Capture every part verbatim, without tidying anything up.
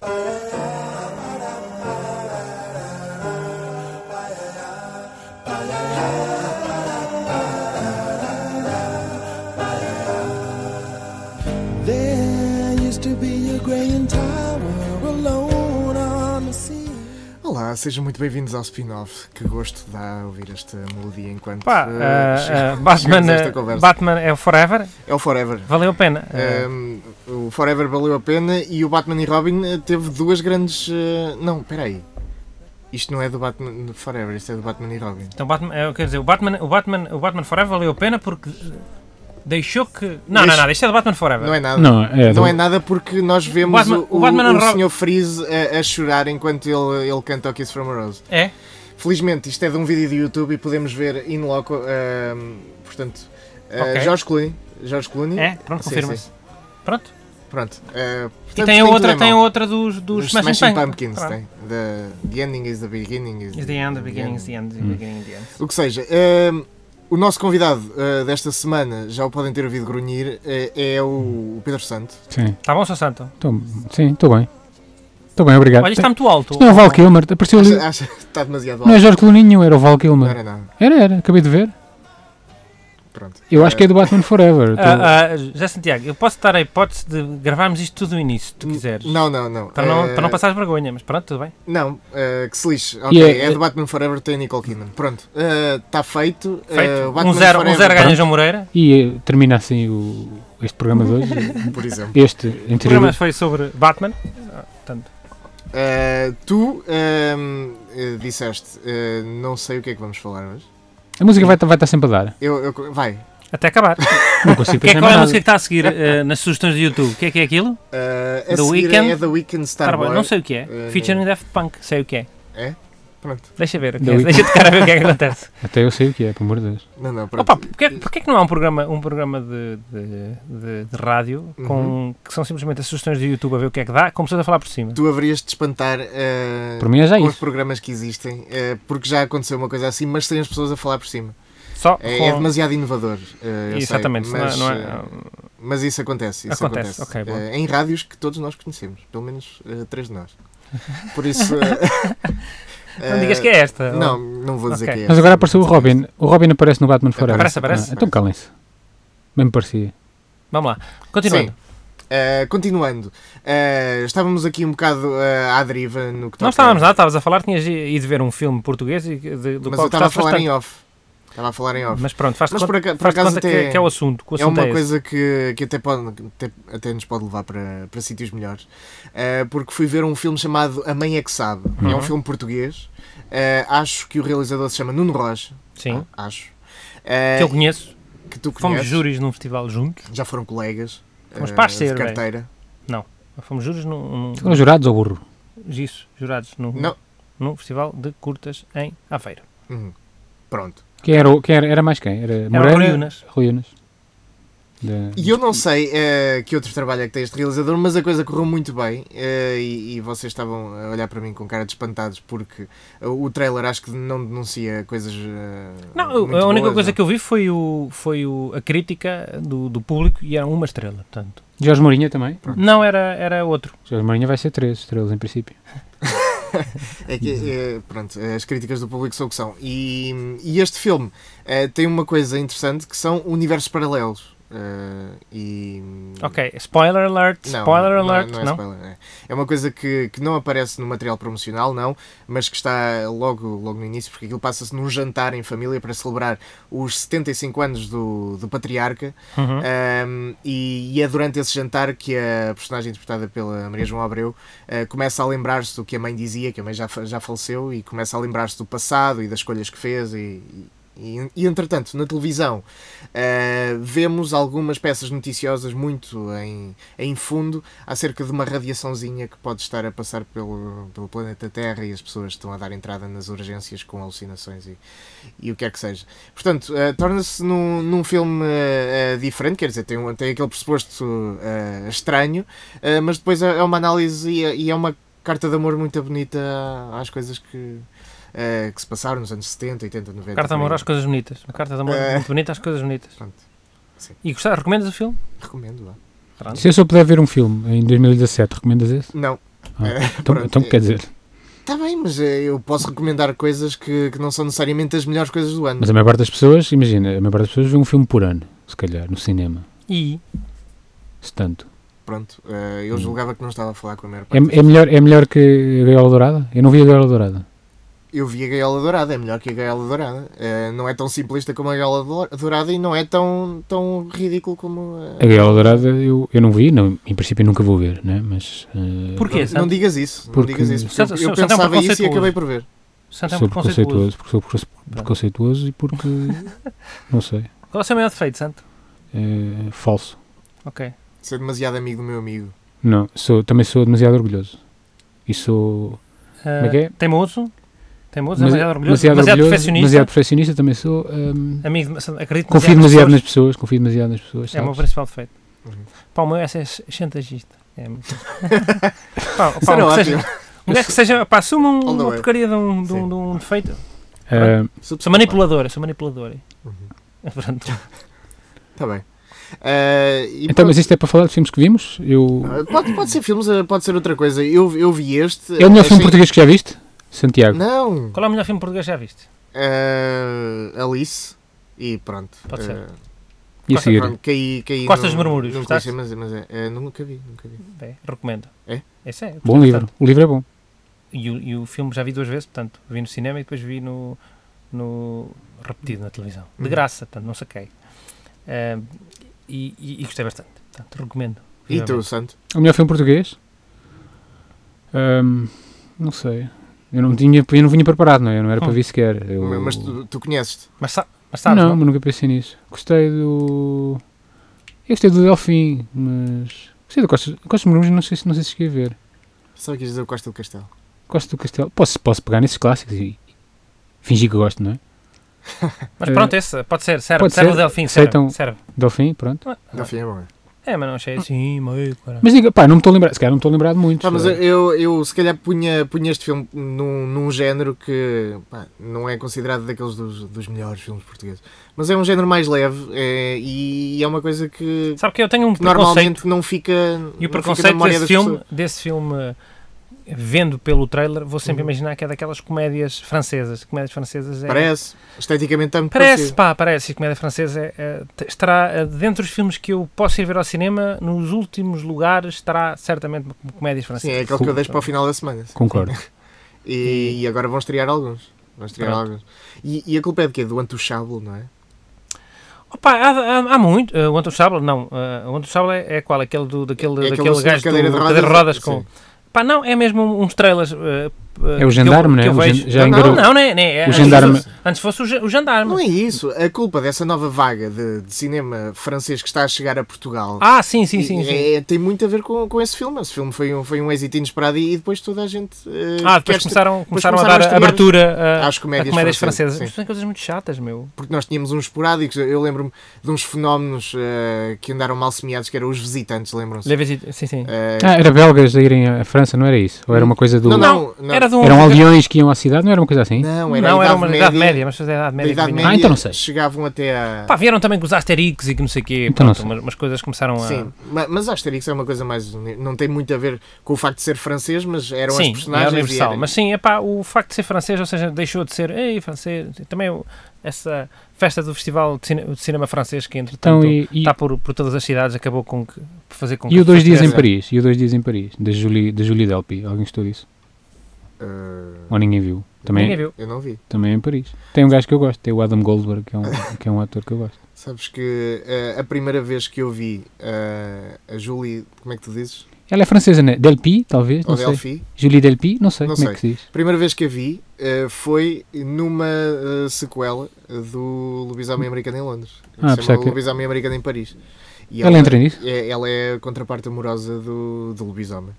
Olá, sejam muito bem-vindos ao spin-off. Que gosto dá ouvir esta melodia enquanto Pá, uh, uh, uh, Batman, Batman é o Forever? É o Forever. Valeu a pena. Um, o Forever valeu a pena e o Batman e Robin teve duas grandes... Uh, não, espera aí. Isto não é do Batman Forever, isto é do Batman e Robin. Então, Batman, é, quer dizer, o Batman, o, Batman, o Batman Forever valeu a pena porque... Deixou que... Não, Deixo... não é nada, isto é do Batman Forever. Não é nada. Não é, não do... é nada porque nós vemos o, Batman, o, o, Batman o Ro... senhor Freeze a, a chorar enquanto ele, ele canta o Kiss from a Rose. É? Felizmente isto é de um vídeo do YouTube e podemos ver in loco, uh, portanto, uh, okay. George Clooney. George Clooney. É? Pronto, confirma-se. Pronto. Pronto. Uh, portanto, e tem a outra, tem a outra dos, dos Smashing, Smashing Pumpkins. Claro. Tem. The, the ending is the beginning. Is, is the end, the beginning is the end, the beginning is the end. O que seja... Uh, O nosso convidado uh, desta semana, já o podem ter ouvido grunhir, uh, é o, o Pedro Santo. Sim. Está bom, Sr. Santo? Tô, sim, estou bem. Estou bem, obrigado. Olha, isto está muito alto. Isto não é o Val Kilmer, apareceu ali. Acha, acha que está demasiado alto. Não é Jorge Clooney, era o Val Kilmer. Não era nada. Era, era, acabei de ver. Pronto. Eu acho que é do Batman Forever. Uh, uh, já Santiago, eu posso dar a hipótese de gravarmos isto tudo no início, se tu quiseres. Não, não, não. Para não, uh, para não passares vergonha, mas pronto, tudo bem. Não, uh, que se lixe. Ok, yeah, é do Batman Forever, tem Nicole Kidman. Pronto, está uh, feito. Feito. Uh, um zero, um zero ganha João Moreira. E uh, termina assim o, este programa de hoje. Por exemplo. Este o programa foi sobre Batman. Portanto. Uh, tu uh, uh, disseste, uh, não sei o que é que vamos falar hoje. A música vai, vai estar sempre a dar. Eu, eu, vai. Até acabar. Não consigo que é, qual é a música que está a seguir uh, nas sugestões do YouTube? O que é que é aquilo? Uh, The Weeknd. É The Weeknd Star Boy. Não sei o que é. Uh, Featuring Daft Punk. Sei o que é. É? Pronto. Deixa ver. Okay. Deixa de cara a ver o que é que acontece. Até eu sei o que é, pelo amor de Deus. Não, não, pronto. Opa, porquê, porquê que não há um programa, um programa de, de, de, de rádio com, uhum. que são simplesmente as sugestões do YouTube a ver o que é que dá, com pessoas a falar por cima? Tu haverias de espantar uh, por mim é já com isso. os programas que existem, uh, porque já aconteceu uma coisa assim, mas sem as pessoas a falar por cima. Só é, com... é demasiado inovador. Uh, Exatamente. Sei, mas, não é, não é... mas isso acontece. Isso acontece, acontece. Okay, uh, em rádios que todos nós conhecemos, pelo menos uh, três de nós. Por isso. Uh, não digas que é esta. Não, não vou dizer okay. que é esta. Mas agora apareceu o Robin. O Robin aparece no Batman Forever. Aparece, aparece. Ah, então calem-se. Bem me parecia. Vamos lá. Continuando. Sim. Uh, continuando, uh, estávamos aqui um bocado uh, à deriva no que toca... Não estávamos nada, estavas a falar, tinhas ido ver um filme português e de, do mas qual eu estava a falar bastante. em off. Estava a falar em off. Mas pronto, faz-te mas conta, por acaso, por faz acaso conta até, que, que é o assunto. Que o é assunto uma é coisa que, que até, pode, até, até nos pode levar para, para sítios melhores. Uh, porque fui ver um filme chamado A Mãe é que Sabe. Uhum. É um filme português. Uh, acho que o realizador se chama Nuno Rocha. Sim. Ah, acho. Uh, que eu conheço. Que tu Fomos conheces. júris num festival juntos. Já foram colegas. Fomos uh, parceiros. De carteira. Não. Fomos júris num... Foram jurados ou burro? Isso, jurados num, Não. num festival de curtas em Aveiro. Uhum. Pronto. Quem era, quem era, era mais quem? Era Moreira? Rui Unas. Rui Unas. De... E eu não sei uh, que outro trabalho é que tem este realizador, mas a coisa correu muito bem uh, e, e vocês estavam a olhar para mim com cara de espantados porque uh, o trailer acho que não denuncia coisas uh, Não, muito a única boas, coisa não? que eu vi foi, o, foi o, a crítica do, do público e era uma estrela, portanto. Jorge Mourinho também? Pronto. Não, era, era outro. Jorge Mourinho vai ser três estrelas em princípio. É que, é, pronto, as críticas do público são o que são. E, e este filme uh, tem uma coisa interessante que são universos paralelos. Uh, e... Ok, spoiler alert, não, spoiler não, alert, não, não, é não? spoiler, é. É uma coisa que, que não aparece no material promocional, não, mas que está logo, logo no início, porque aquilo passa-se num jantar em família para celebrar os setenta e cinco anos do, do Patriarca, uhum. um, e, e é durante esse jantar que a personagem interpretada pela Maria João Abreu uh, começa a lembrar-se do que a mãe dizia, que a mãe já, já faleceu, e começa a lembrar-se do passado e das escolhas que fez, e, e E, e entretanto, na televisão uh, vemos algumas peças noticiosas muito em, em fundo acerca de uma radiaçãozinha que pode estar a passar pelo, pelo planeta Terra e as pessoas estão a dar entrada nas urgências com alucinações e, e o que é que seja. Portanto, uh, torna-se num, num filme uh, uh, diferente, quer dizer, tem, um, tem aquele pressuposto uh, estranho, uh, mas depois é, é uma análise e é, e é uma carta de amor muito bonita às coisas que... Uh, que se passaram nos anos setenta, oitenta, noventa. Carta de amor às coisas bonitas. Uma carta de amor uh... muito bonita às coisas bonitas. Pronto. Sim. E gostar, recomendas o filme? Recomendo, lá. Se eu só puder ver um filme em dois mil e dezassete, recomendas esse? Não. Ah, Eh, Então, pronto, então é- quer dizer, Está bem, mas eh, eu posso recomendar coisas que, que não são necessariamente as melhores coisas do ano. mas a maior parte das pessoas, imagina, a maior parte das pessoas vê um filme por ano, se calhar, no cinema. E Se tanto. Pronto, eh, eu Hum. julgava que não estava a falar com a maior É, parte. é, melhor, é melhor que a Gaiola Dourada? Eu não vi a Gaiola Dourada. Eu vi a Gaiola Dourada, é melhor que a Gaiola Dourada. Eh, não é tão simplista como a Gaiola Do- Dourada e não é tão, tão ridículo como A Gaiola Dourada eu, eu não vi, não, em princípio nunca vou ver, né? Mas. eh, Porquê? Não, não Santo? digas isso, não Porque- digas isso. Porque Santo- eu, eu Santo é um pensava isso e preconceituoso. acabei por ver. Santo é um sou preconceituoso. preconceituoso, porque sou preconce- preconceituoso e porque. não sei. Qual é o seu maior defeito, Santo? É falso. Ok. Ser demasiado amigo do meu amigo. Não, sou, também sou demasiado orgulhoso. E sou. Uh, é que é? Teimoso? Teimoso, demasi- demasiado orgulhoso, demasiado, perfeccionista. demasiado perfeccionista também sou. hum, Amigo, acredito confio nas demasiado nas pessoas. pessoas, confio demasiado nas pessoas. É o meu sabes? principal defeito. Uhum. Pá, o meu é ser chantagista. É muito... pá, Isso pá, era um, que ótimo. seja, um gajo que seja, pá, assuma um, All the uma way. porcaria de um, de um, Sim. de um defeito. Ah, Sou manipuladora, sou manipuladora. Uhum. Pronto. Está bem. Eh, e então, pronto. mas isto é para falar de filmes que vimos? Eu, Ah, Pode, pode ser filmes, ah, pode ser outra coisa. Eu, eu vi este. é o melhor filme achei- português que já viste? Santiago. Não. Qual é o melhor filme português que já viste? Ah, Alice. E pronto. Pode ser. Ah, E a Gosta- seguir? pronto, caí, caí Costa dos num- Murmúrios, num gostaste? clichê, mas, mas é, é, nunca vi, nunca vi. Bem, recomendo. É? Esse é. Bom gostei livro. bastante. O livro é bom. E o, e o filme já vi duas vezes, portanto, vi no cinema e depois vi no, no repetido na televisão. De Uhum. graça, portanto, não saquei. Ah, e, e, e gostei bastante. Portanto, recomendo. E tu, vivamente. Santo? O melhor filme português? Ahm, não sei. Eu não, tinha, eu não vinha preparado, não é? Eu não era para Hum. vir sequer. Eu, Mas tu, tu conheces-te? Mas, sa mas sabes, não, não? mas nunca pensei nisso. Gostei do. Eu gostei do Delfim, mas. Gostei do Costa, Costa Murmúrios, não sei, se- não sei se cheguei a ver. Sabe que quis dizer o Costa do Castelo? Gosto do Castelo. Posso, posso pegar nesses clássicos e fingir que gosto, não é? Mas Eh, pronto, esse pode ser. Serve, pode serve ser. o Delfim, serve. Aceitam- serve. Delfim, pronto. Da fim é bom. É, mas não achei assim, meio, cara. Mas diga, pá, não me estou a lembrar. Se calhar não me estou a lembrar de muitos. Pá, mas eh. eu, eu se calhar punha, punha este filme num, num género que pá, não é considerado daqueles dos, dos melhores filmes portugueses. Mas é um género mais leve é, e é uma coisa que Sabe que eu tenho um preconceito. normalmente não fica. E não o fica na preconceito memória desse das filme, pessoas. desse filme, eh, vendo pelo trailer, vou sempre Uhum. imaginar que é daquelas comédias francesas. Comédias francesas é... Parece. Esteticamente está muito Parece, parecido. pá, parece. E comédia francesa é, é, te- estará, é, dentre os filmes que eu posso ir ver ao cinema, nos últimos lugares estará certamente comédias Sim, francesas. é aquele que eu deixo para o final da semana. Concordo. E, e agora vão estrear alguns. Vão estrear Pronto. alguns. E, e a culpa é de quê? Do Antouchable, não é? Opa, há, há, há muito. Uh, o Antouchable, não. Uh, o Antouchable é, é qual? Aquele, do, daquele, É aquele daquele senhor gajo de cadeira do de rodas, cadeira de rodas com... sim. Pá, não, é mesmo uns trailers. Uh, uh, É o que Gendarme, eu, não é? que eu O vejo. gen- já não, engarou- não, não, é, não é. O Antes Gendarme. fosse- Antes fosse o, ge- o Gendarme. Não é isso. A culpa dessa nova vaga de, de cinema francês que está a chegar a Portugal Ah, sim, sim, sim. sim. é- tem muito a ver com, com esse filme. Esse filme foi um, foi um êxito inesperado e, e depois toda a gente. eh, Ah, depois quer- começaram, começaram, começaram a a dar estrear abertura a, às comédias a comédias francesas, francesas. sim. Mas são coisas muito chatas, meu. Porque nós tínhamos uns esporádicos. Eu lembro-me de uns fenómenos eh, que andaram mal semeados, que eram os visitantes, lembram-se? Leve- Sim, sim. Eh, Ah, era belgas a irem à França, não era isso? Ou era uma coisa do. não, não, não. Era de um... Eram aldeões que iam à cidade, não era uma coisa assim? Não, era, Não, a era Idade uma Média, Idade Média, mas foi a Idade da Média. Idade que Média. vinha. Ah, então não sei. Chegavam até a. Pá, vieram também com os Asterix e que não sei o quê. Então não Pronto, sei. umas, umas coisas começaram a... Sim, ma- mas a Asterix é uma coisa mais. Não tem muito a ver com o facto de ser francês, mas eram as Sim, personagens. é universal. e era- Mas sim, epá, o facto de ser francês, ou seja, deixou de ser, ei, francês, também o- essa festa do Festival de Cine- de Cinema Francês, que entretanto Então, e, e, está por, por todas as cidades, acabou com que, por fazer com que... e o Dois Dias em tivesse- Paris? E o Dois Dias em Paris? Da Julie, da Julie Delpy. Alguém gostou disso? Eh, Ou ninguém viu? Também, Ninguém viu. eu não vi. também é em Paris. Tem um gajo que eu gosto, tem o Adam Goldberg, que é um, que é um ator que eu gosto. Sabes que eh, a primeira vez que eu vi eh, a Julie. Como é que tu dizes? Ela é francesa, né? Delpy, talvez, não Ou sei. Delphi. Julie Delpy, não sei Não como sei. é que se diz. A primeira vez que a vi eh, foi numa eh, sequela do Lobisomem Americano em Londres. Ah, Se pensava chama que- Lobisomem Americano em Paris. E Ela entra nisso? É, ela é a contraparte amorosa do, do Lobisomem.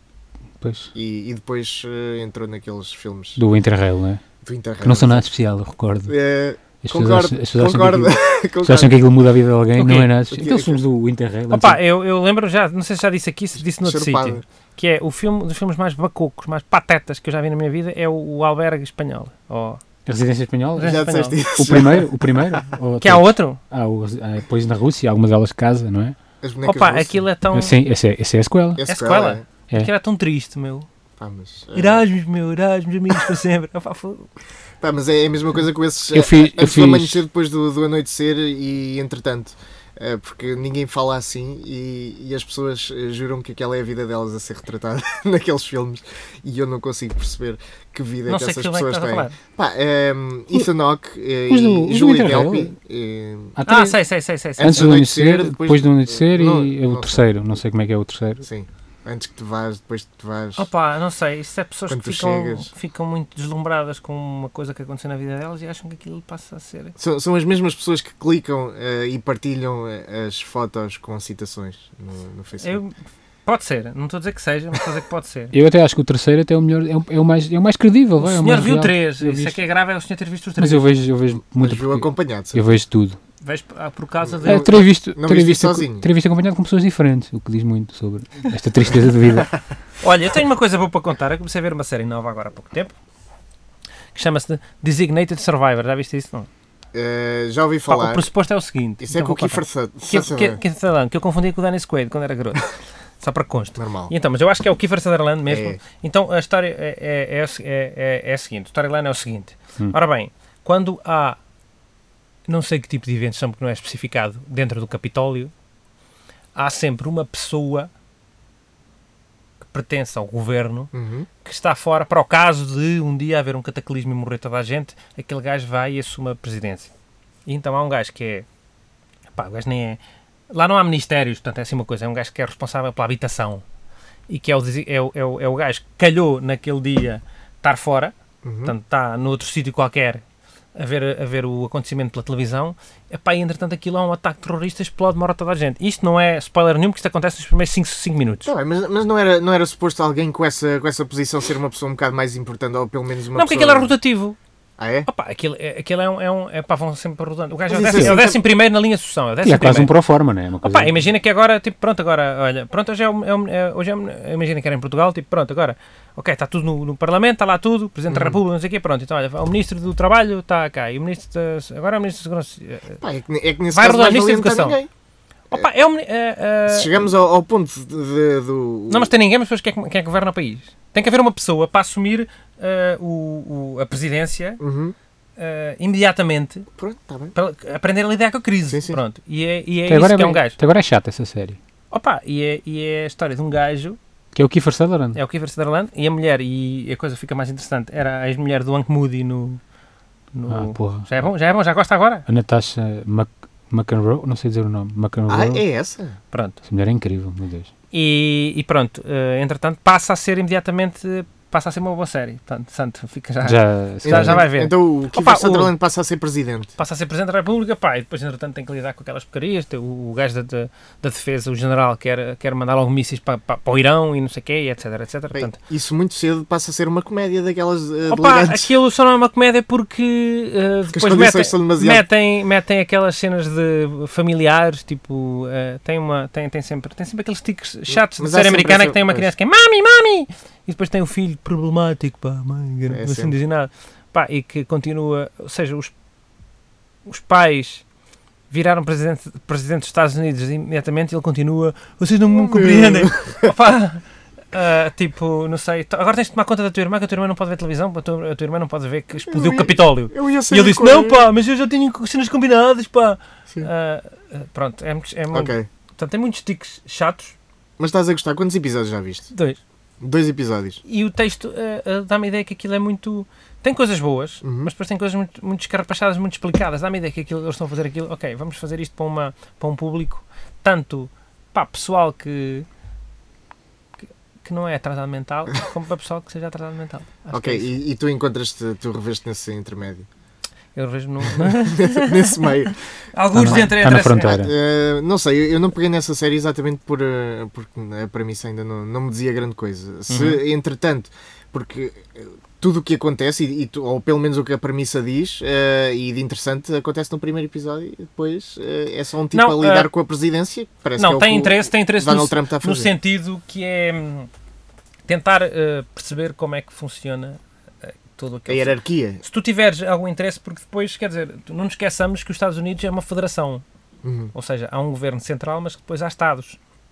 Pois. E, e depois eh, entrou naqueles filmes Do Interrail, né? do Interrail. Que não são nada especial, eu recordo. Eh, As pessoas concordo, acham- as pessoas acham que concordo. aquilo- as pessoas concordo. acham que aquilo muda a vida de alguém, O quê? não é nada. O quê? Aqueles filmes do Interrail. Opa, eu, eu lembro já, não sei se já disse aqui, se disse noutro Charupada. sítio, que é o filme dos filmes mais bacocos, mais patetas que eu já vi na minha vida, é o, o Albergue Espanhol. Oh. A Residência Espanhola? Já- Já espanhol. disseste isso. O primeiro? O primeiro? Ou Que há todos? outro? Ah, o, ah, depois na Rússia, alguma delas casa, não é? As bonecas Opa, russas. aquilo é tão... Sim, essa é, essa é a sequela. É É sequela, sequela? É. Aquilo era tão triste, meu. Pá, mas, uh, Erasmus, meu, Erasmus, amigos para sempre. Pá, foi... pá, mas é a mesma coisa com esses. Eu fiz- eu antes do fiz- amanhecer, depois do, do anoitecer e entretanto. Uh, porque ninguém fala assim e, e as pessoas uh, juram que aquela é a vida delas a ser retratada naqueles filmes e eu não consigo perceber que vida Não é que sei essas que filme é que pessoas estás a têm. falar. Pá, um, Ethan Hawke uh, Os do- e os do Julie Interrail. Delpy. uh, Há Ah, três. sei, sei, sei, sei. sei. Antes do Anoitecer, anoitecer, depois- depois do anoitecer Não, e é o não terceiro. Não sei como é que é o terceiro. Sim, antes que te vás, depois que te vás. Opa, não sei, isso é pessoas Quando que tu ficam, chegas. ficam muito deslumbradas com uma coisa que aconteceu na vida delas e acham que aquilo passa a ser... São, são as mesmas pessoas que clicam uh, e partilham uh, as fotos com citações no, no Facebook. Eu, pode ser, não estou a dizer que seja, mas estou a dizer que pode ser. Eu até acho que o terceiro até é o melhor, é o, é o mais, é o mais credível. O vai, é o senhor mais viu real. três, Eu isso vi é isto. que é grave, é o senhor ter visto os três. Mas eu vejo, eu vejo Mas muito. viu porque acompanhado, Eu vejo tudo. Vejo ah, por causa de... É, terei visto, não terei viste visto, sozinho? terei visto acompanhado com pessoas diferentes, o que diz muito sobre esta tristeza de vida. Olha, eu tenho uma coisa boa para contar. Eu comecei a ver uma série nova agora há pouco tempo que chama-se Designated Survivor. Já viste isso? Não? Uh, já ouvi Pá, falar. o pressuposto é o seguinte. Isso é então com o vou contar. Kiefer Que, que, Sutherland. que, que, que eu confundi com o Dennis Quaid quando era garoto. Só para consto. Normal. E então, mas eu acho que é o Kiefer Sutherland mesmo. É. Então a história é, é, é, é, é, é a seguinte: o storyline é o seguinte. Hum. Ora bem, quando há não sei que tipo de eventos são porque não é especificado dentro do Capitólio, há sempre uma pessoa que pertence ao governo Uhum. que está fora para o caso de um dia haver um cataclismo e morrer toda a gente, aquele gajo vai e assume a presidência. E então há um gajo que é... Pá, o gajo nem é... Lá não há ministérios, portanto é assim uma coisa, é um gajo que é responsável pela habitação e que é o, desi- é o, é o, é o gajo que calhou naquele dia estar fora, Uhum. portanto está noutro sítio qualquer a ver, a ver o acontecimento pela televisão. Epá, e entretanto aquilo é um ataque terrorista, explode, morre toda a gente. Isto não é spoiler nenhum, porque isto acontece nos primeiros cinco minutos. Tá bem, mas mas não, era, não era suposto alguém com essa, com essa posição ser uma pessoa um bocado mais importante, ou pelo menos uma Não, porque pessoa... aquilo é rotativo. Ah, é? Opa, aquilo, é, aquilo é um... É um é, pá, vão sempre rodando. O gajo é o Mas isso décimo, é o assim, décimo primeiro na linha de sucessão. É o E décimo é quase um primeiro. pro forma, né? Uma coisa... Opa, imagina que agora, tipo, pronto, agora, olha, pronto, hoje é, um- é, um- é, hoje é um- imagina que era em Portugal, tipo, pronto, agora, ok, está tudo no, no Parlamento, está lá tudo, o Presidente da Uhum. República, não sei o quê, pronto, então, olha, o Ministro do Trabalho está cá, e o Ministro da, agora é o Ministro da Segurança. Pá, é, que, é que nesse Vai caso rodar mais nisto valia a não estar educação. ninguém. Opa, é um... é, é, Se chegamos ao, ao ponto de, de- do... Não, mas tem ninguém, mas depois quem é, que- quem é que governa o país? Tem que haver uma pessoa para assumir eh, o, o- a presidência Uhum. eh, imediatamente Pronto, está bem. para aprender a lidar com a crise. Sim, sim. Pronto. E é, e é Até isso agora que é é, um bem- gajo. até agora é chata essa série. Opa, e é, e é a história de um gajo, Que é o Kiefer Sutherland. é o Kiefer Sutherland, e a mulher, e a coisa fica mais interessante, era a ex-mulher do Hank Moody no... no- Ah, porra. já é bom? Já é bom? Já gosta agora? A Natasha Mac McEnroe, não sei dizer o nome. McEnroe. Ah, é essa? Pronto. Essa mulher é incrível, meu Deus. E, e pronto, eh, entretanto, passa a ser imediatamente... Passa a ser uma boa série. Portanto, santo, fica já... Já, Já- já vai ver. Então o Kiefer Opa, o- Sutherland passa a ser presidente. Passa a ser Presidente da República, pá, e depois, entretanto, tem que lidar com aquelas porcarias. Tem O, o gajo da, da, da defesa, o general, quer, quer mandar logo mísseis para, para, para o Irão e não sei o quê, e etc, etc. Bem, Portanto, isso muito cedo passa a ser uma comédia daquelas uh, opa, delirantes. aquilo só não é uma comédia porque uh, Porque as depois condições metem, são demasiado... metem, metem aquelas cenas de familiares, tipo, uh, tem, uma, tem, tem, sempre, tem sempre aqueles tiques chatos Mas de há série sempre americana essa- que tem uma pois. criança que é mami, mami! E depois tem o filho problemático, pá, mãe, É não assim sempre. diz nada. Pá, e que continua, ou seja, os, os pais viraram presidente, presidente dos Estados Unidos imediatamente e ele continua, vocês não me compreendem. Opa, ah, tipo, não sei, t- agora tens de tomar conta da tua irmã, que a tua irmã não pode ver televisão, a tua, a tua irmã não pode ver que explodiu o ia- Capitólio. Eu ia E ser ele disse, não pá, mas eu já tinha cenas combinadas, pá. Sim. Ah, ah, pronto, é, muito- é muito, Ok. portanto, tem muitos tiques chatos, Mas estás a gostar? Quantos episódios já viste? dois. Dois episódios. E o texto ah, ah, dá-me a ideia que aquilo é muito... Tem coisas boas, Uhum. mas depois tem coisas muito, muito escarrapachadas, muito explicadas. Dá-me a ideia que aquilo, eles estão a fazer aquilo, ok, vamos fazer isto para, uma, para um público, tanto pá, pessoal que, que, que não é atrasado mental, como para pessoal que seja atrasado mental. Acho Ok, que é isso. e, e tu encontras-te, tu reveste nesse intermédio? Eu vejo no... Nesse meio. Alguns Está na- entre está na entre- fronteira. Eh, não sei, eu- eu não peguei nessa série exatamente por, eh, porque a premissa ainda não, não me dizia grande coisa. Se, Uhum. entretanto, porque eh, tudo o que acontece, e, e tu- ou pelo menos o que a premissa diz, eh, e de interessante, acontece no primeiro episódio e depois eh, é só um tipo Não, a lidar eh, com a presidência. Parece Não, que é o tem que o interesse, tem interesse Donald no, Trump está a no fazer. sentido que é hum, tentar eh, perceber como é que funciona eh, todo A aquele... hierarquia. Se tu tiveres algum interesse, porque depois, quer dizer, tu- não nos esqueçamos que os Estados Unidos é uma federação, Uhum. ou seja, há um governo central, mas que depois há Estados.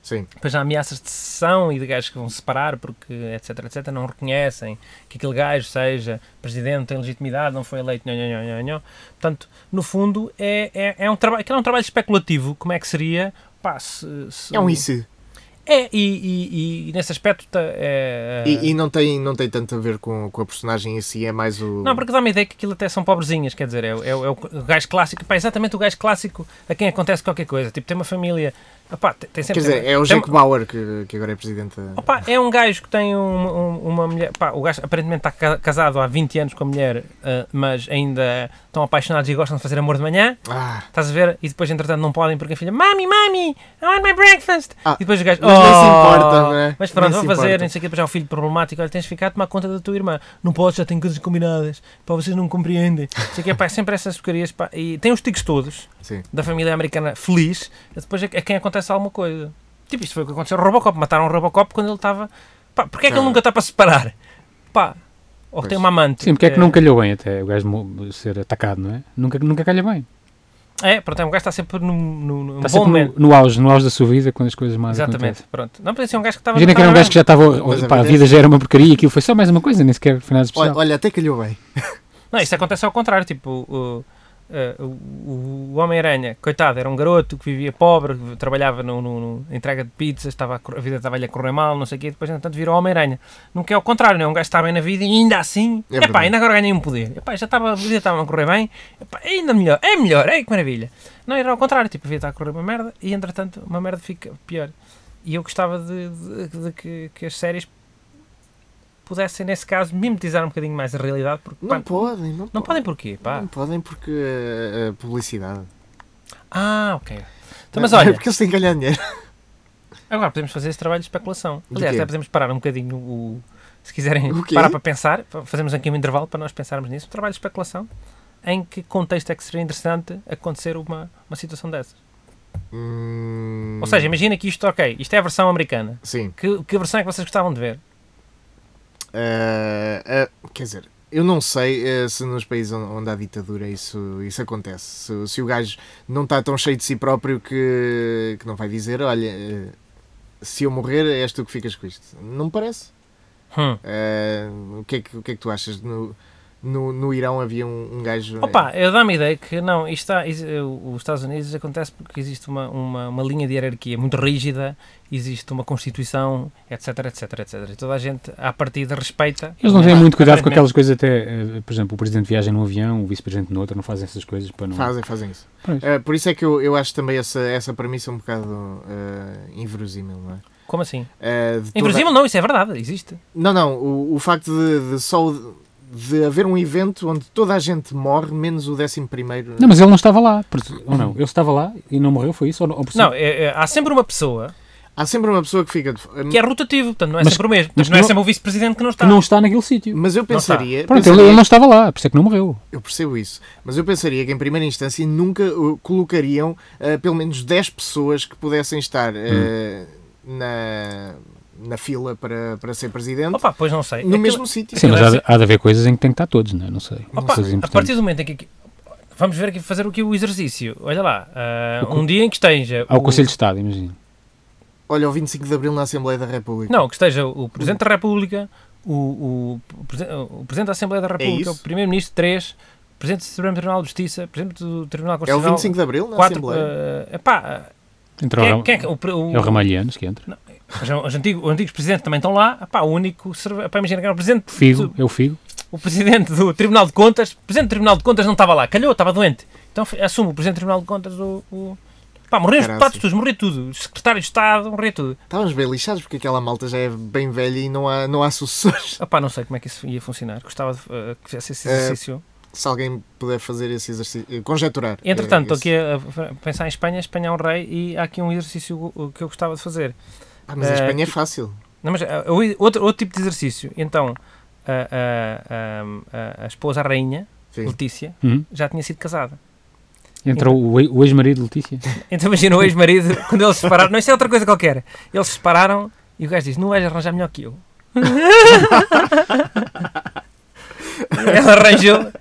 Sim. Depois há ameaças de secessão e de gajos que vão separar porque, etc, etc, não reconhecem que aquele gajo seja presidente, tem legitimidade, não foi eleito, nhô, nhô, nhô, nhô. Portanto, no fundo, é, é, é, um trabalho, é um trabalho especulativo. Como é que seria? Pá, se, se... É um isso. É, e, e, e nesse aspecto... Tá, é, e, e não, tem, não tem tanto a ver com, com a personagem em si, é mais o... Não, porque dá uma ideia que aquilo até são pobrezinhas, quer dizer, é, é, é o gajo clássico, pá, exatamente o gajo clássico a quem acontece qualquer coisa. Tipo, tem uma família... Opá, tem, tem sempre, quer dizer, é o Jack Bauer que, que agora é presidente. Opá, é um gajo que tem um, um, uma mulher... Opá, o gajo aparentemente está casado há vinte anos com a mulher, uh, mas ainda estão apaixonados e gostam de fazer amor de manhã. Ah. Estás a ver? E depois, entretanto, não podem porque a filha... Mami, mami, I want my breakfast. Ah, e depois o gajo... Mas oh, nem se importa, não é? Mas pronto, Nem vou se fazer, importa. não sei o que, depois há um filho problemático. Olha, tens de ficar a tomar conta da tua irmã. Não podes, já tem coisas combinadas. Pá, vocês não compreendem. Não sei o que, pá, é sempre essas porcarias. Pá. E tem os tiques todos Sim. da família americana feliz. Depois é a quem acontece alguma coisa. Tipo, isto foi o que aconteceu ao Robocop. Mataram o Robocop quando ele estava... Pá, porque é que ele nunca está para separar? Pá, ou Pois. tem uma amante. Sim, porque é que não calhou bem até o gajo mo- ser atacado, não é? Nunca, nunca calha bem. É, pronto, é um gajo que está sempre no, no, no Está bom sempre momento. no, no auge, no auge da sua vida, quando as coisas mais Exatamente, acontecem. pronto. Não, podia ser um gajo que estava... Imagina que era um gajo que já estava... Mas a Pá, a vida vida é- já era uma porcaria e aquilo foi só mais uma coisa, nem sequer foi nada especial. Olha, olha, até calhou bem. Não, isso acontece ao contrário, tipo, o, o, o, o Homem-Aranha, coitado, era um garoto que vivia pobre, trabalhava no, no, no entrega de pizzas, estava a, cor- a vida estava-lhe a correr mal, não sei o quê, depois, entretanto, virou Homem-Aranha. Nunca é ao contrário, não é? Um gajo está bem na vida e ainda assim, É epá, verdade. ainda agora ganhei um poder, epá, já estava, a vida estava a correr bem, epá, ainda melhor, é melhor, é que maravilha. Não, era ao contrário, tipo, a vida está a correr uma merda e, entretanto, uma merda fica pior. E eu gostava de, de, de que, que as séries pudessem, nesse caso, mimetizar um bocadinho mais a realidade, porque, Não pá, podem, não, não podem porquê, pá. Não podem porque uh, uh, publicidade. Ah, ok. Então, mas Não, olha, é porque eles têm que ganhar dinheiro. agora podemos fazer esse trabalho de especulação. De Aliás, quê? até podemos parar um bocadinho o... Se quiserem O quê? parar para pensar, fazemos aqui um intervalo para nós pensarmos nisso. Um trabalho de especulação. Em que contexto é que seria interessante acontecer uma, uma situação dessas? Hum, Ou seja, imagina que isto, ok, isto é a versão americana. Sim. Que, que versão é que vocês gostavam de ver? Uh, uh, quer dizer, eu não sei uh, se nos países onde, onde há ditadura isso, isso acontece. Se, se o gajo não está tão cheio de si próprio que, que não vai dizer, olha, uh, se eu morrer és tu que ficas com isto. Não me parece. Hum. Uh, o, que é que, o que é que tu achas? No, no, no Irão havia um, um gajo... Opa, eu dá-me a ideia que não, isto está, is- os Estados Unidos acontece porque existe uma, uma, uma linha de hierarquia muito rígida, existe uma Constituição, etc, etc, etcétera. E toda a gente, à partida, respeita. Eles não têm muito cuidado com Aparentemente. aquelas coisas até, eh, por exemplo, o presidente viaja num avião, o vice-presidente noutra, não fazem essas coisas para não... Fazem, fazem isso. Pois. Uh, por isso é que eu, eu acho também essa, essa premissa um bocado uh, inverosímil, não é? Como assim? Uh, de toda- Inverosímil não, isso é verdade, existe. Não, não, o, o facto de, de só de haver um evento onde toda a gente morre, menos o décimo primeiro. Não, mas ele não estava lá, porque- ou não, ele estava lá e não morreu, foi isso? Ou, ou por Não, é- é- há sempre uma pessoa Há sempre uma pessoa que fica... De... que é rotativo, portanto não é Mas- sempre o mesmo. mas Mas não é não- sempre o vice-presidente que não está. que não está naquele sítio. Mas eu Não está. pensaria... Pronto, ele, pensaria- ele não estava lá, por isso é que não morreu. Eu percebo isso. Mas eu pensaria que em primeira instância nunca uh, colocariam uh, pelo menos dez pessoas que pudessem estar uh, Hum. na, na fila para, para ser presidente Opa, pois não sei. no Aquilo- mesmo sítio. Sim, Aquilo mas há, deve de- há de haver coisas em que tem que estar todos, não é? Não sei. Opa, Coisas a importantes. partir do momento em que... que- Vamos ver aqui, fazer aqui o exercício. Olha lá, ah, O co- um dia em que esteja... Há o o- Conselho de Estado, imagina. Olha, o vinte e cinco de Abril na Assembleia da República. Não, que esteja o Presidente da República, o, o, o, Presi- o Presidente da Assembleia da República, o isso? Primeiro-Ministro, três, Presidente do Supremo Tribunal de Justiça, Presidente do Tribunal É o Constitucional... vinte e cinco de Abril na quatro, Assembleia. ah, epá, Entra quem, o, é- Ram- quem é que... O, pre- o, é o Ramalhianos que entra. Os, os antigos, os antigos presidentes também estão lá. Epá, o único... serve- Epá, imagina que era o Presidente... Figo, do- é o Figo. O Presidente do Tribunal de Contas... O Presidente do Tribunal de Contas não estava lá. Calhou, estava doente. Então f- assume o Presidente do Tribunal de Contas o... o pá, morreram os Caraças. deputados todos, morria tudo. O Secretário de Estado, morria tudo. Estávamos bem lixados porque aquela malta já é bem velha e não há, não há sucessores. Epá, não sei como é que isso ia funcionar. Gostava de, uh, que fizesse esse Eh, exercício. Se alguém puder fazer esse exercício, conjecturar. Entretanto, eh, estou aqui a, a pensar em Espanha. Espanha é um rei e há aqui um exercício uh, que eu gostava de fazer. Ah, mas a eh, Espanha é fácil. Não, mas, uh, o- outro, outro tipo de exercício. Então, a, a, a, a esposa, a rainha, Sim. Letícia, Uhum. já tinha sido casada. Entra o, e- o ex-marido de Letícia. Então imagina o ex-marido, quando eles se separaram, não, isso é outra coisa qualquer. Eles se separaram e o gajo diz, não vais arranjar melhor que eu. Ela arranjou.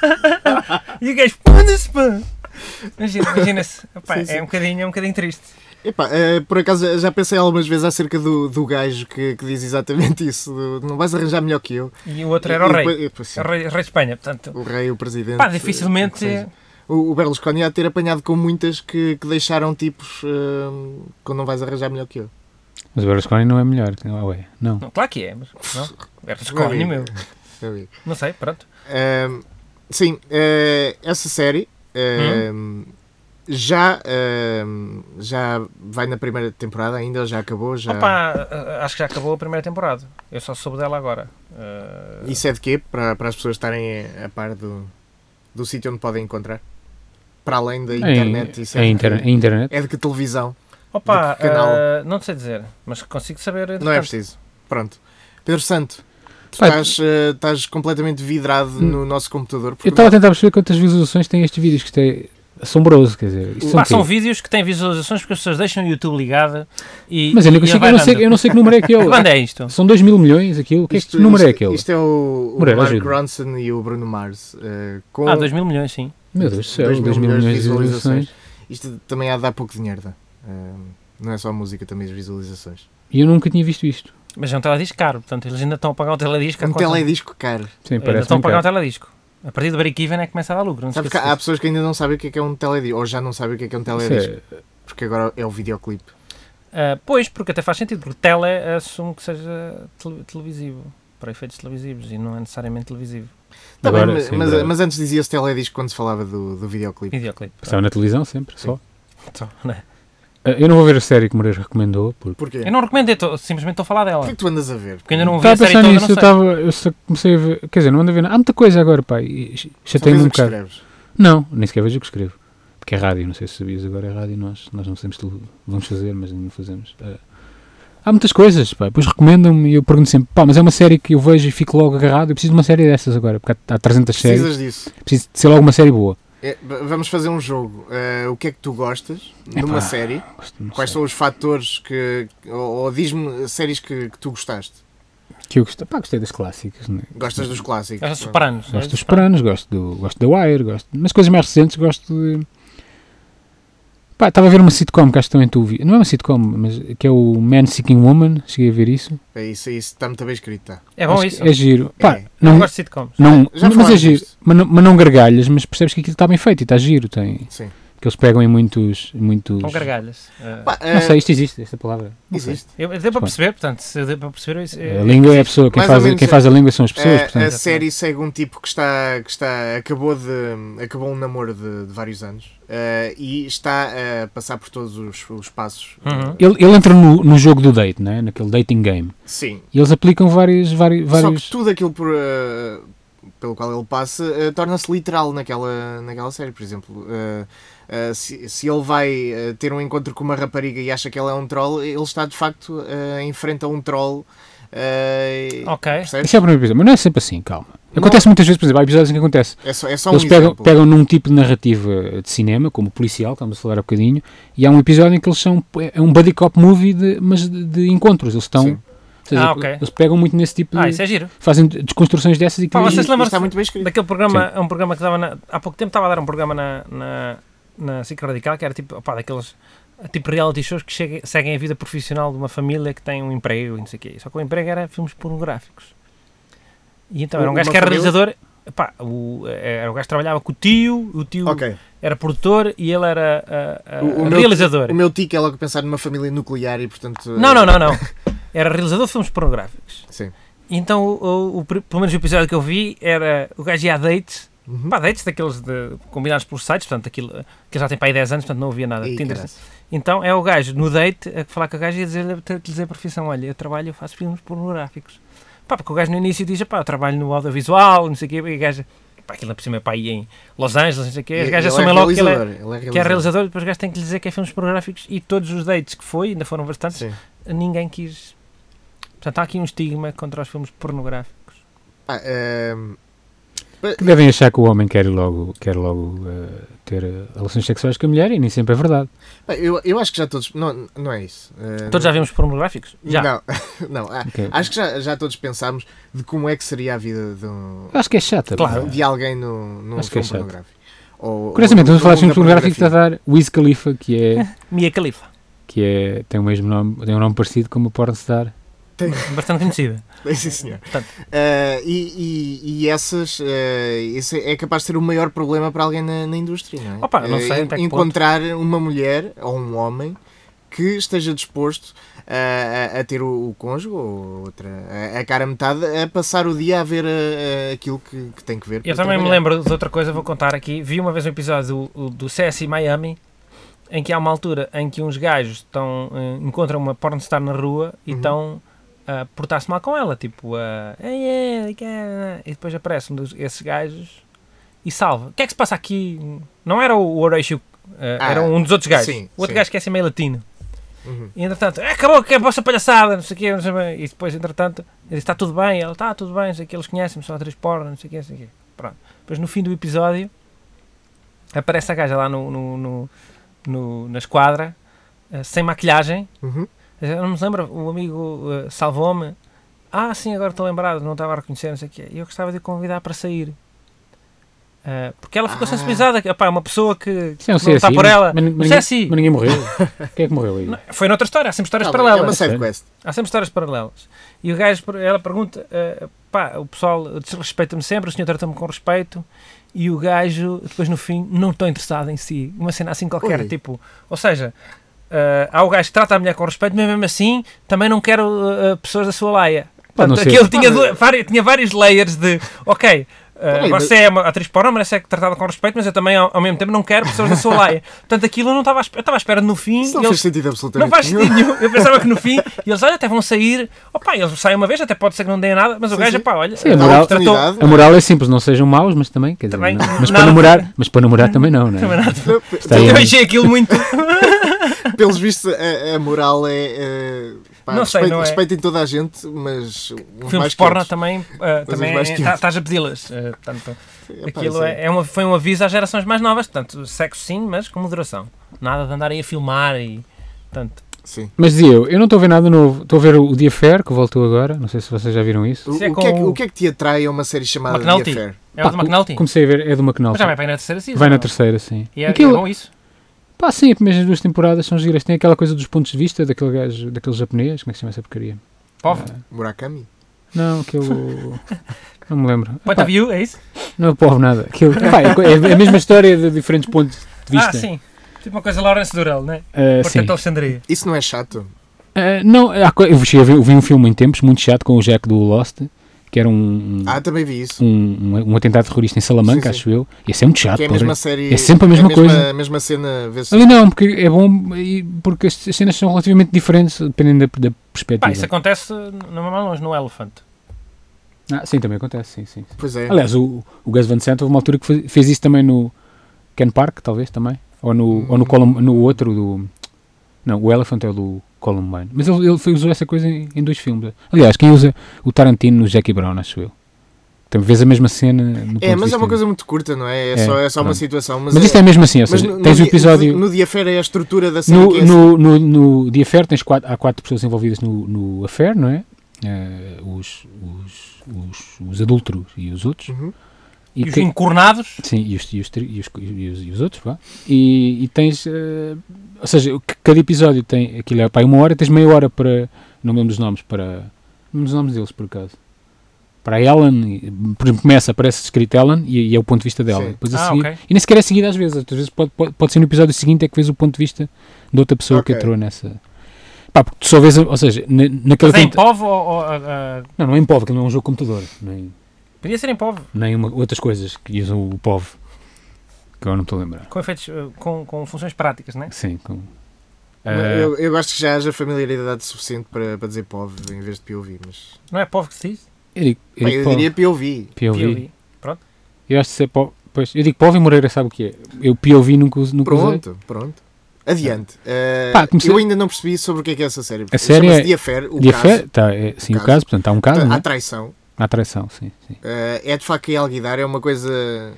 E o gajo, foda-se, pá. Imagina, imagina-se. Epá, Sim, é sim. um bocadinho, é um bocadinho triste. Epá, uh, por acaso já pensei algumas vezes acerca do, do gajo que, que diz exatamente isso. Do, não vais arranjar melhor que eu. E o outro era o E rei. depois- e depois, sim, O rei, rei de Espanha, portanto... o rei, o presidente. Pá, o dificilmente... que seja. O, o Berlusconi há de ter apanhado com muitas que, que deixaram tipos uh, quando não vais arranjar melhor que eu. Mas o Berlusconi não é melhor. Não, é. não. Não, claro que é, mas... Não, Berlusconi, meu. Eu vi. Não sei, pronto. Um, sim, uh, essa série um, já, um, já vai na primeira temporada ainda, ou já acabou? Já... Opa, uh, acho que já acabou a primeira temporada. Eu só soube dela agora. Uh, Isso é de quê? Para, para as pessoas estarem a par do, do sítio onde podem encontrar? Para além da internet? Em, Isso a, é, de inter, a que, internet. é de que televisão? Opa, De que canal? uh, não te sei dizer, mas consigo saber. Não é entretanto. preciso. Pronto. Pedro Santo, tu Pá, estás, uh, estás completamente vidrado Hum. no nosso computador. porque Eu estava a tentar perceber quantas visualizações têm estes vídeos, que isto é assombroso, quer dizer. Isto Pá, são são quê? vídeos que têm visualizações porque as pessoas deixam o YouTube ligado e. Mas eu, não e consigo, vai eu, não sei, dando. eu não sei que número é Que aquele. banda é isto? São dois mil milhões aquilo. Que, Isto- que número isto- é aquele? Isto é o, o Moreira, Mark ajuda. Ronson e o Bruno Mars. uh, com Ah, dois mil milhões, sim. Meu Deus do céu, dois dois mil mil milhões de milhões de visualizações. Isto também há de dar pouco dinheiro. Dá. Uh, não é só a música, também as visualizações. E eu nunca tinha visto isto. Mas é um teledisco caro, portanto eles ainda estão a pagar o teledisco. Um há quanto- teledisco caro. Sim, Ainda parece estão a um pagar o bocado. teledisco. A partir do break-even é que começa a dar lucro. Não se Sabes que esqueça há disso. pessoas que ainda não sabem o que é que é um teledisco, ou já não sabem o que é que é um Isso teledisco, é- porque agora é o videoclipe. Ah, pois, porque até faz sentido, porque tele assume que seja tele- televisivo, para efeitos televisivos, e não é necessariamente televisivo. Tá Agora, bem, mas, sim, mas, verdade. mas antes dizia-se teledisco quando se falava do, do videoclipe. Videoclipe. Passava na televisão sempre, só. Então, né? Ah, eu não vou ver a série que o Moreira recomendou, porque... Porquê? Eu não recomendo, eu tô- simplesmente estou a falar O dela. que é que tu andas a ver? Porque ainda não vi Estava a a série pensar toda, nisso, eu, não sei. estava, eu só comecei a ver... Quer dizer, não ando a ver nada. Há muita coisa agora, pá. e Só Chatei-me vês um o que bocado. escreves. Não, nem sequer vejo o que escrevo. Porque é rádio, não sei se sabias, agora é rádio, nós, nós não fazemos tudo. Vamos fazer, mas ainda não fazemos. Ah, há muitas coisas, pá. Depois recomendam-me e eu pergunto sempre, pá, mas é uma série que eu vejo e fico logo agarrado. Eu preciso de uma série dessas agora, porque há, há trezentas séries. Precisas disso. Preciso de ser logo uma série boa. É, v- vamos fazer um jogo. Uh, o que é que tu gostas Epá, numa série? Gosto- não Quais sei. são os fatores que. Ou, ou diz-me séries que, que tu gostaste. Que eu gostei, pá, gostei das clássicas, né? Gostas dos clássicos? Gostas dos Sopranos. Gosto é? dos Sopranos, gosto do, gosto da Wire, gosto. Mas coisas mais recentes, gosto de. Pá, estava a ver uma sitcom que acho que também tu vi. Não é uma sitcom, mas que é o Man Seeking Woman. Cheguei a ver isso. É isso, é isso. Está muito bem escrito. Tá. É bom Acho isso. que É giro. Pá, É. Não não, gosto de sitcoms. não, Já mas é falámos giro. disto. Mas não, mas não gargalhas, mas percebes que aquilo está bem feito e está giro. Tem, Sim. que eles pegam em muitos. em muitos Com gargalhas. Ah, Pá, não uh, sei, isto existe, esta palavra. Não sei. existe. eu, deu para perceber, portanto, se deu para perceber. Isso, A língua é a pessoa, quem Mais ou faz, a- menos, quem faz a língua são as pessoas. Uh, portanto, a série segue um tipo que está, que está acabou de acabou um namoro de, de vários anos uh, e está a passar por todos os, os passos. Uhum. ele, ele entra no, no jogo do date, né? Naquele dating game. Sim. E eles aplicam vários. vários, Só vários... que tudo aquilo por, uh, pelo qual ele passa uh, torna-se literal naquela, naquela série. Por exemplo, uh, uh, se, se ele vai uh, ter um encontro com uma rapariga e acha que ela é um troll, ele está de facto uh, em frente a um troll. Uh, Ok. percebes? Isso é o primeiro episódio, mas não é sempre assim, calma. Acontece muitas vezes, por exemplo, há episódios em que acontece. É só, é só Eles um pegam, exemplo. pegam num tipo de narrativa de cinema, como o policial, que estamos a falar há bocadinho, e há um episódio em que eles são. É um buddy cop movie, de, mas de, de encontros. Eles estão. Sim. Ou seja, Ah, ok. Eles pegam muito nesse tipo de. Ah, isso é giro. Fazem desconstruções dessas e que. Pá, vocês Isto lembram-se está muito bem escrito. daquele programa, é um programa que dava na, há pouco tempo estava a dar um programa na, na, na SIC Radical, que era tipo, opá, daqueles tipo reality shows que cheguem, seguem a vida profissional de uma família que tem um emprego e não sei o quê. Só que o emprego era filmes pornográficos. E então era um Uma gajo que era família? realizador, pá, o, era o gajo que trabalhava com o tio, o tio Ok. era produtor e ele era ah, ah, O- o meu- realizador. O meu tique é logo pensar numa família nuclear e portanto. Não, não, não, não. Era realizador de filmes pornográficos. Sim. E então, o, o, o, pelo menos o episódio que eu vi era o gajo ia a dates. Uhum. Pá, dates daqueles de, combinados pelos sites, portanto, aquilo que já tem para aí dez anos, portanto não havia nada. Ih, Tinder. caralho. Então é o gajo no date a falar com a gaja e a dizer, a lhe dizer a profissão: olha, eu trabalho, eu faço filmes pornográficos. Pá, porque o gajo no início diz: pá, eu trabalho no audiovisual, não sei o quê, e a gaja, pá, aquilo por cima é para aí em Los Angeles, não sei o quê, as Ele gajas é assumem logo que ele é, realizador, ele que é realizador, e depois o gajo tem que lhe dizer que é filmes pornográficos, e todos os dates que foi, ainda foram bastantes, Sim. ninguém quis. Portanto, há aqui um estigma contra os filmes pornográficos. Ah, ehm, Que devem achar que o homem quer logo, quer logo uh, ter uh, relações sexuais com a mulher e nem sempre é verdade. bem, eu, eu acho que já todos. Não, não é isso. Eh, Todos já vimos pornográficos? Já. Não, não. ah, Ok. Acho que já, já todos pensámos de como é que seria a vida de, um- Acho que é chata. Claro. pá. de alguém no, num Acho que é filme chato. pornográfico. Ou- Curiosamente, ou- estamos a falar de ou filmes da pornográficos a pornografia. dar Wiz Khalifa, que é. Mia Khalifa. que é, tem o mesmo nome, tem um nome parecido como o Pornstar. Tem. Bastante conhecida. Sim, senhor. Portanto, Uh, e, e, e essas, uh, esse é capaz de ser o maior problema para alguém na, na indústria, não é? Opa, não sei Uh, até que encontrar uma mulher ou um homem que esteja disposto uh, a, a ter o, o cônjuge ou outra, a, a cara metade, a passar o dia a ver uh, aquilo que, que tem que ver. eu também me lembro de outra coisa, vou contar aqui. Vi uma vez um episódio do, do C S I Miami, em que há uma altura em que uns gajos estão, uh, encontram uma pornstar na rua e Uhum. estão a portar-se mal com ela, tipo, uh, hey, yeah, yeah. E depois aparecem um esses gajos e salva. O que é que se passa aqui? Não era o Horatio, uh, Ah, era um dos outros gajos. sim, o outro sim. gajo que é assim meio latino. Uhum. E entretanto, "Ah, acabou que é a vossa palhaçada, não sei o quê, não sei bem." E depois, entretanto, ele diz, está tudo bem, ela está tudo bem, não sei o que, eles conhecem-me, são atriz porno, não sei o quê, não sei o quê. Pronto. Depois no fim do episódio aparece a gaja lá no, no, no, no- na esquadra, uh, sem maquilhagem. Uhum. Eu não me lembro, o amigo uh, salvou-me. Ah, sim, agora estou lembrado, não estava a reconhecer, não sei o quê. E eu gostava de a convidar para sair. Uh, porque ela ficou Ah. sensibilizada, que, opá, uma pessoa que, Sim, é um que não está C S I, por ela. Mas, mas, Não ninguém, sei assim. mas ninguém morreu. Quem é que morreu aí? Não, foi noutra história, há sempre histórias Não, paralelas. é uma side sério? quest. Há sempre histórias paralelas. E o gajo, ela pergunta, uh, pá, o pessoal desrespeita-me sempre, o senhor trata-me com respeito, e o gajo, depois no fim, não estou interessado em si. Uma cena assim qualquer, Ui. tipo, ou seja, uh, há o gajo que trata a mulher com respeito, mas mesmo assim, também não quero uh, pessoas da sua laia. Pode não Portanto, ser. aquilo tinha, Pode. du- vários, tinha vários layers de, ok, uh, Peraí, você é uma atriz porno, merece ser tratada com respeito, mas eu também, ao, ao mesmo tempo, não quero pessoas da sua laia. Portanto, aquilo eu não estava à espera, eu estava à espera de no fim... Isso não eles- faz sentido não absolutamente faz nenhum. sentido nenhum. Eu pensava que no fim eles, olha, até vão sair. Opa, eles saem uma vez, até pode ser que não deem nada, mas o Sim, gajo, sim. pá, olha, Sim, a eh, moral- tratou- Oportunidade. A moral é simples, não sejam maus, mas também, quer dizer, Também, não- mas, nada- para namorar, mas para namorar também não, não é? Também nada. Não, Está pe- aí. Eu achei aquilo muito. Pelos vistos, a, a moral é. é pá, Não sei, respeito, não é? Respeitem toda a gente, mas. uns Filmes mais de porno quietos. também, eh, Mas também os mais é- quietos. tá- estás a pedi-las. eh, portanto, Epá, aquilo isso é, é uma, foi um aviso às gerações mais novas. Portanto, sexo sim, mas com moderação. Nada de andar aí a filmar e. Portanto, Sim. Mas dizia eu, eu não estou a ver nada novo. Estou a ver o The Affair, que voltou agora. Não sei se vocês já viram isso. O, Isso é o com que é que, o- o que é que te atrai a uma série chamada The McNulty. Affair? é o Pá, do McNulty. Comecei a ver, é do Mas McNulty. já vai para aí na terceira season. Vai na não? terceira, sim. E é, Aquilo, é bom isso. pá, sim, as primeiras duas temporadas são giras. Tem aquela coisa dos pontos de vista daquele gajo, daquele japonês. Como é que se chama essa porcaria? Povo. Ah, Murakami? não, aquele. Não me lembro. Point Epá, of view, é isso? não é povo nada. Aquilo, epá, é co- é a mesma história de diferentes pontos de vista. Ah, sim. Tipo uma coisa Lawrence Durrell, né? Ah, Portanto, sim. Alexandria. Isso não é chato? Ah, não, há co- eu, cheguei a ver- eu vi um filme em tempos muito chato com o Jack do Lost, que era um, um, Ah, também vi isso. um, um- um atentado terrorista em Salamanca, Sim, sim. acho eu. E esse é muito chato. Que é a porra. mesma série. É sempre a mesma é coisa. A mesma cena. Vê-se. Ali não, porque é bom e- porque as as cenas são relativamente diferentes dependendo da, da perspectiva. Pá, isso acontece, não é mais longe, no Elephant. Ah, sim, também acontece, sim, sim. sim. Pois é. Aliás, o, o Gus Van Sant houve uma altura que fez, fez isso também no Ken Park, talvez, também. Ou no, Hum. ou no, Colum, no outro do... Não, o Elephant é o do Columbine. Mas ele, ele foi- usou essa coisa em, em dois filmes. Aliás, quem usa o Tarantino no Jackie Brown, acho eu. Também vês a mesma cena no ponto É, de mas é vista uma coisa muito curta, não é? É, É, só, é só uma pronto. situação. Mas, Mas isto é mesmo assim, ou seja, no- tens no o dia- episódio... No, no dia Affair é a estrutura da série. No, que é assim. no, no, no The Affair tens quatro, há quatro pessoas envolvidas no, no Affair, não é? Eh, os, os, os, os adúlteros e os outros. Uhum. E os te- encornados. Sim, e os, e os, tri- e os, e os, e os outros, vá. E, e tens, eh, ou seja, o que- cada episódio tem, aquilo é pá, uma hora, tens meia hora para, não me lembro dos nomes, para, não me lembro dos nomes deles, por acaso. Para a Ellen, e, por exemplo, começa, aparece escrito Ellen e, e é o ponto de vista dela. Sim. Depois a Ah, seguir, ok. e nem sequer é seguido às vezes, às vezes pode, pode, pode ser no episódio seguinte é que vês o ponto de vista de outra pessoa que Ok. entrou nessa... Pá, porque tu só vês, ou seja, na, naquele Mas é em tempo... povo ou... ou ah, ah, Não, não é em P O V, aquilo não é um jogo de computador, nem, podia ser em povo. nem uma, outras coisas que usam o P O V, que agora não estou a lembrar. Com efeitos, ah, com, com funções práticas, não é? Sim, com... Mas eh, Eu, eu gosto que já haja familiaridade suficiente para, para dizer P O V em vez de P O V. Mas Não é povo que se diz? eu digo, eu Pá, digo eu P O V. diria P O V. P O V. P O V. Pronto. Eu acho que se é P O V, pois, eu digo P O V e Moreira sabe o que é. Eu P O V nunca, uso- nunca usei. Pronto, pronto. Adiante. Uh, Pá, comecei- Eu ainda não percebi sobre o que é que é essa série. A série Chama-se é- The Affair, o De caso. afé, tá, é, sim, o caso. caso, portanto, há um caso, Há não é? traição. Há traição, sim, sim. Uh, é de facto que Alguidar é uma coisa.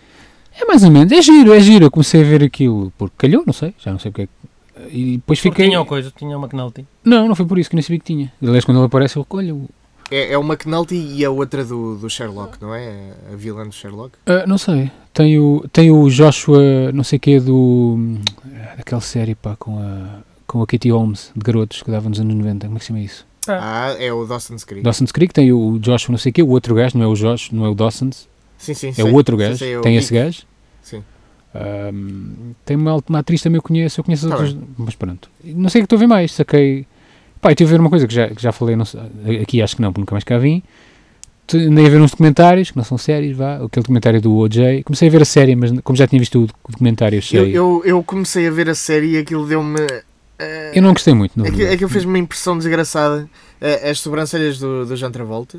É mais ou menos, é giro, é giro. Eu comecei a ver aquilo porque calhou, não sei, já não sei o que é que... E depois Porque fiquei... tinha uma coisa, tinha uma McNulty. Não, não foi por isso que eu nem sabia que tinha. Aliás, quando ele aparece, eu olha, É, é uma McNulty e a outra do, do Sherlock, não é? A vilã do Sherlock. ah, não sei. Tem o, tem o Joshua, não sei o que, do... daquela série, pá, com a... com a Katie Holmes, de garotos, que dava nos anos noventa. Como é que se chama isso? Ah, é o Dawson's Creek. Dawson's Creek tem o Josh, não sei o quê, o outro gajo, não é o Josh, não é o Dawson's. Sim, sim, É sei. o outro Sei, gajo, sei, é o tem Rick. esse gajo. Sim. Um, tem uma, uma atriz também eu conheço, eu conheço as Tá outras, mas pronto. Não sei o que estou a ver mais, saquei. Pá, eu estive a ver uma coisa que já, que já falei, não sei, aqui acho que não, porque nunca mais cá vim. Te- Andei a ver uns documentários, que não são séries, vá, aquele documentário do O J. Comecei a ver a série, mas como já tinha visto o, o documentário, achei. Eu, Eu, eu, eu comecei a ver a série e aquilo deu-me. eh, não gostei muito, não. Aquilo, aquilo fez-me uma impressão desgraçada. Eh, As sobrancelhas do, do John Travolta.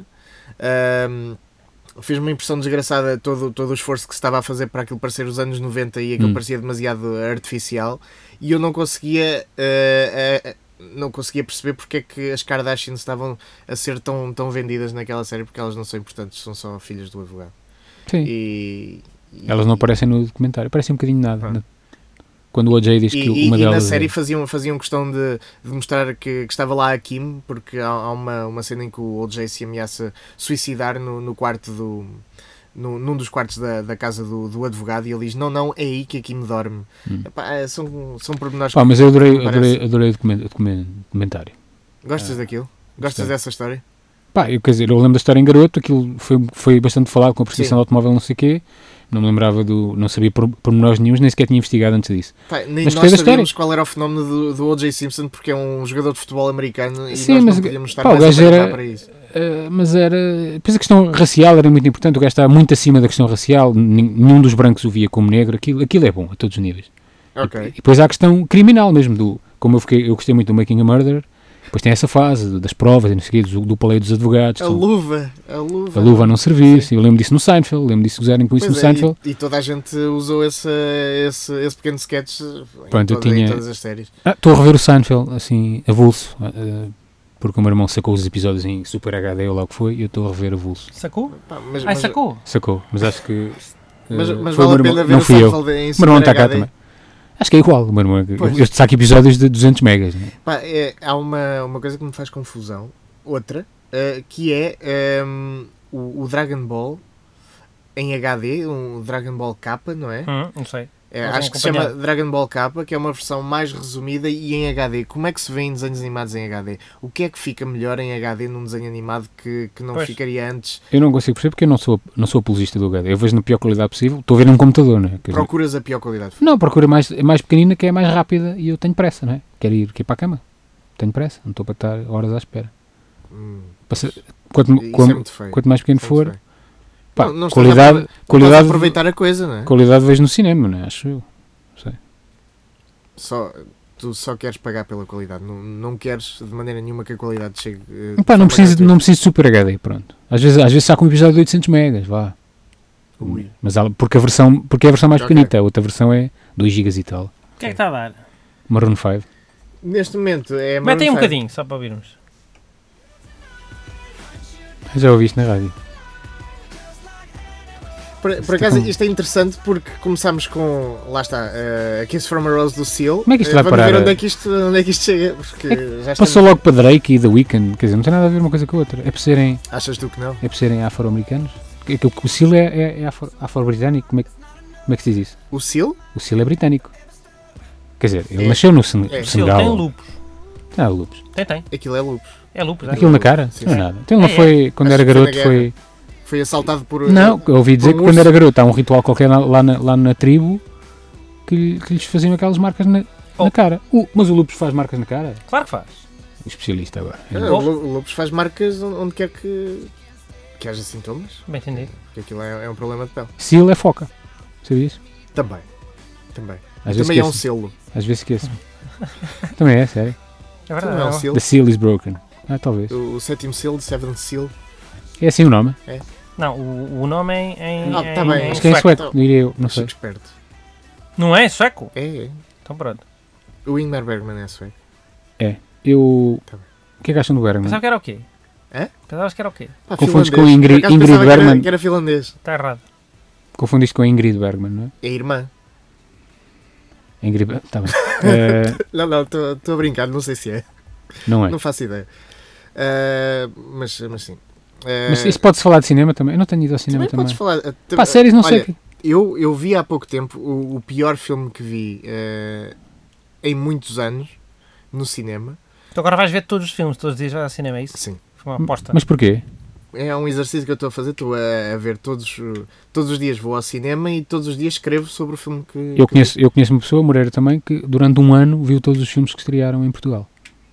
Ahm, fez-me uma impressão desgraçada todo, todo o esforço que se estava a fazer para aquilo parecer os anos noventa e aquilo Hum. parecia demasiado artificial. E eu não conseguia. eh, eh, não conseguia perceber porque é que as Kardashians estavam a ser tão, tão vendidas naquela série, porque elas não são importantes, são só filhas do advogado. Sim. E, e- Elas não aparecem no documentário, aparecem um bocadinho de nada. Ah. na- Quando o O J diz E, que e- uma e na delas. série é- faziam, faziam questão de, de mostrar que, que estava lá a Kim, porque há, há uma, uma cena em que o O J se ameaça suicidar no, no quarto do. No, num dos quartos da, da casa do, do advogado e ele diz: Não, não, é aí que a Kim dorme. Hum. Epá, é, são, são pormenores. Pá, mas eu adorei, que me adorei, parecem. adorei o documen- o documen- documentário. Gostas Ah, daquilo? Gostas gostei. dessa história? Pá, eu, quer dizer, eu lembro da história em garoto, aquilo foi, foi bastante falado com a prescrição Sim. do automóvel, não sei o quê. Não me lembrava do. Não sabia por- pormenores nenhums, nem sequer tinha investigado antes disso. Pá, nem Mas nós gostei da sabíamos história. qual era o fenómeno do, do O J Simpson porque é um jogador de futebol americano e Sim, nós mas, não podíamos estar pá, o mais gajo a preparar era- para isso. Uh, mas era. Depois a questão racial era muito importante, o gajo estava muito acima da questão racial, nin- nenhum dos brancos o via como negro, aquilo, aquilo é bom a todos os níveis. E, Ok. e depois há a questão criminal mesmo, do, como eu, fiquei, eu gostei muito do Making a Murderer, depois tem essa fase das provas e não sei o quê, do, do paleio dos advogados, A que são- luva, a luva. a luva a não servir, Sim. eu lembro disso no Seinfeld, lembro disso de gozarem com isso Pois no é, Seinfeld. e, e toda a gente usou esse, esse, esse pequeno sketch em, Pronto, eu toda- em tinha- todas as séries. Ah, estou a rever o Seinfeld, assim, avulso, uh, porque o meu irmão sacou os episódios em Super H D ou lá o que foi, e eu estou a rever avulso. Sacou? Pá, mas, Ai, mas, sacou? Sacou, mas acho que. uh, mas, mas foi o vale a meu pena irmão, ver não o fui eu. Seinfeld em O meu irmão Super está cá H D. também. Acho que é igual, o meu irmão. Eu, Pois. eu saco episódios de duzentos megas. Né? Pá, é, há uma, uma coisa que me faz confusão, outra, eh, que é ehm, o, o Dragon Ball em H D, um Dragon Ball K, não é? Hum, não sei. É, Mas é acho que se chama acompanhado. Dragon Ball K, que é uma versão mais resumida e em H D. Como é que se vê em desenhos animados em H D? O que é que fica melhor em H D num desenho animado que, que não Pois. ficaria antes? Eu não consigo perceber porque eu não sou, não sou apologista do H D. Eu vejo na pior qualidade possível. Estou a ver num computador, né? Quer dizer, Procuras a pior qualidade. não, procura mais, é mais pequenina que é mais rápida e eu tenho pressa, não é? Quero ir, quero ir para a cama. Tenho pressa, não estou para estar horas à espera. Hum, Passa- quanto, isso é quanto, muito feio. quanto mais pequeno Isso é muito for, feio. pá, Não- não estás a qualidade, aprove- Estás a qualidade, aproveitar a coisa, não é? qualidade vejo no cinema, não é? Acho eu. Só, tu só queres pagar pela qualidade, não, não queres de maneira nenhuma que a qualidade chegue. eh, de Pá, não forma preciso, gratuita. não preciso de Super H D, pronto. Às vezes, às vezes saco um episódio de oitocentos megas, vá. Ui. Mas há- porque, a versão, porque é a versão mais Ok. pequenita, a outra versão é dois gigas e tal. O que é que está a dar? Maroon cinco. Neste momento é. Mete aí um Maroon five. bocadinho, só para ouvirmos. Já ouviste na rádio? Por, por acaso isto é interessante porque começámos com. Lá está, eh, a Kiss from a Rose do Seal. Como é que isto Eh, vai Vamos parar ver a- onde é que isto, onde é que isto chega. Porque já Passou estamos- logo para Drake e The Weeknd, quer dizer, não tem nada a ver uma coisa com a outra. É por serem, Achas tu que não? é por serem afro-americanos? Que- que O Seal é, é, é afro- afro-britânico, como é, que- como é que se diz isso? O Seal? O Seal é britânico. Quer dizer, ele É. nasceu no Sen- É. Se ele Senegal. tem lupus. Ah, lupus. Tem, tem. Aquilo é lupus. É lupus. é. Aquilo na cara? Sim, Não é sim. nada. Então ele não É, é. foi, quando Acho era que foi na garoto, guerra. foi... Foi assaltado por. Não, eu ouvi dizer por que um quando urso. era garoto há um ritual qualquer lá, lá na, lá na tribo que, lhe- que lhes faziam aquelas marcas na, Oh. na cara. Uh, mas o lupus faz marcas na cara? Claro que faz. O especialista agora. Ah, o lu- o lupus faz marcas onde onde quer que. que haja sintomas. Bem entendido. Porque aquilo é, é um problema de pele. Seal é foca. Sabias? Também. Também. Às vezes Também é um esqueço. selo. Às vezes esqueço. Também é, sério. É verdade. Também é um é. selo. The seal is broken. Ah, talvez. O, o sétimo selo, the seventh seal. É assim o nome? Não, o, o nome é em, em, Ah, tá em- bem. em Acho que é em sueco. sueco, diria eu. Não sei. Chico esperto. Não é sueco? É, é. Então pronto. O Ingmar Bergman é sueco. Eu... Tá bem. O que é que acham do Bergman? Pensava que era o quê? Hã? Pensavas que era o quê? Pá, Confundes finlandês. com Ingrid- Por acaso Ingrid pensava que era- Bergman. Que era finlandês. Está errado. Confundiste com a Ingrid Bergman, não é? É irmã. Ingrid Bergman, tá bem. Eh, Não, não, estou a brincar, não sei se é. não é. Não faço ideia. Ah, mas, mas sim. Ah, Mas isso pode-se falar de cinema também? Eu não tenho ido ao cinema também também. podes falar. ah, Pá, séries não olha, sei. Eu, eu vi há pouco tempo o, o pior filme que vi ah, em muitos anos, no cinema. Então agora vais ver todos os filmes, todos os dias vais ao cinema, é isso? Sim. Foi uma aposta. Mas porquê? É um exercício que eu estou a fazer, estou a, a ver todos, todos os dias vou ao cinema e todos os dias escrevo sobre o filme que... Eu que conheço, eu conheço uma pessoa, Moreira também, que durante um ano viu todos os filmes que estrearam em Portugal.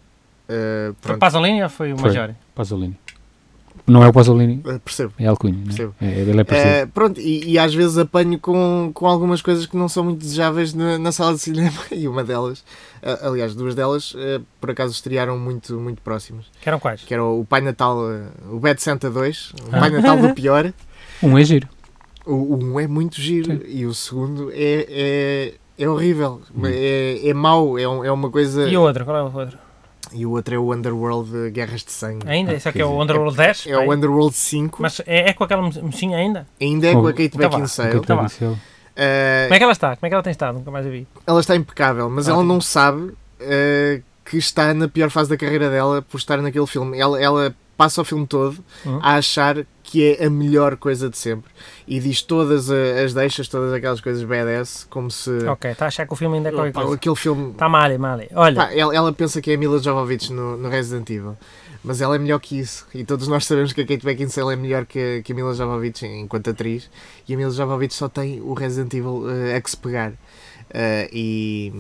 Uh, Foi o Pasolini ou foi o Foi. Majori? Pasolini. Não é o Pasolini, Uh, percebo. é Alcunha, não é? Percebo. É, ele é parecido. Uh, pronto, e, e às vezes apanho com, com algumas coisas que não são muito desejáveis na, na sala de cinema e uma delas, uh, aliás, duas delas, uh, por acaso estrearam muito, muito próximas. Que eram quais? Que era o Pai Natal, uh, o Bad Santa dois, o Ah. Pai Natal do pior. Um é giro. O, o um é muito giro Sim. e o segundo é, é, é horrível, Hum. é, é mau, é, um- é uma coisa... E o outro? Qual é o outro? E o outro é o Underworld uh, Guerras de Sangue. Ainda? Ah, Isso aqui quer é o dizer, Underworld dez? É o Underworld cinco, Mas é, é com aquela mochinha ainda? ainda é com a Oh, Kate então vá. Beckinsale. Kate Tá bem. Beckinsale. Uh, Como é que ela está? Como é que ela tem estado? Nunca mais a vi. ela está impecável, mas Ah, ela sim. não sabe uh, que está na pior fase da carreira dela por estar naquele filme. Ela, ela passa o filme todo Uhum. a achar que é a melhor coisa de sempre e diz todas a- as deixas, todas aquelas coisas badass, como se Ok, está a achar que o filme ainda é qualquer Pá, coisa. aquele filme. Está mal, mal. Olha, Pá, ela, ela pensa que é a Mila Jovovich no, no Resident Evil, mas ela é melhor que isso. E todos nós sabemos que a Kate Beckinsale é melhor que, a- que a Mila Jovovich enquanto atriz. E a Mila Jovovich só tem o Resident Evil uh, a que se pegar. Uh, e,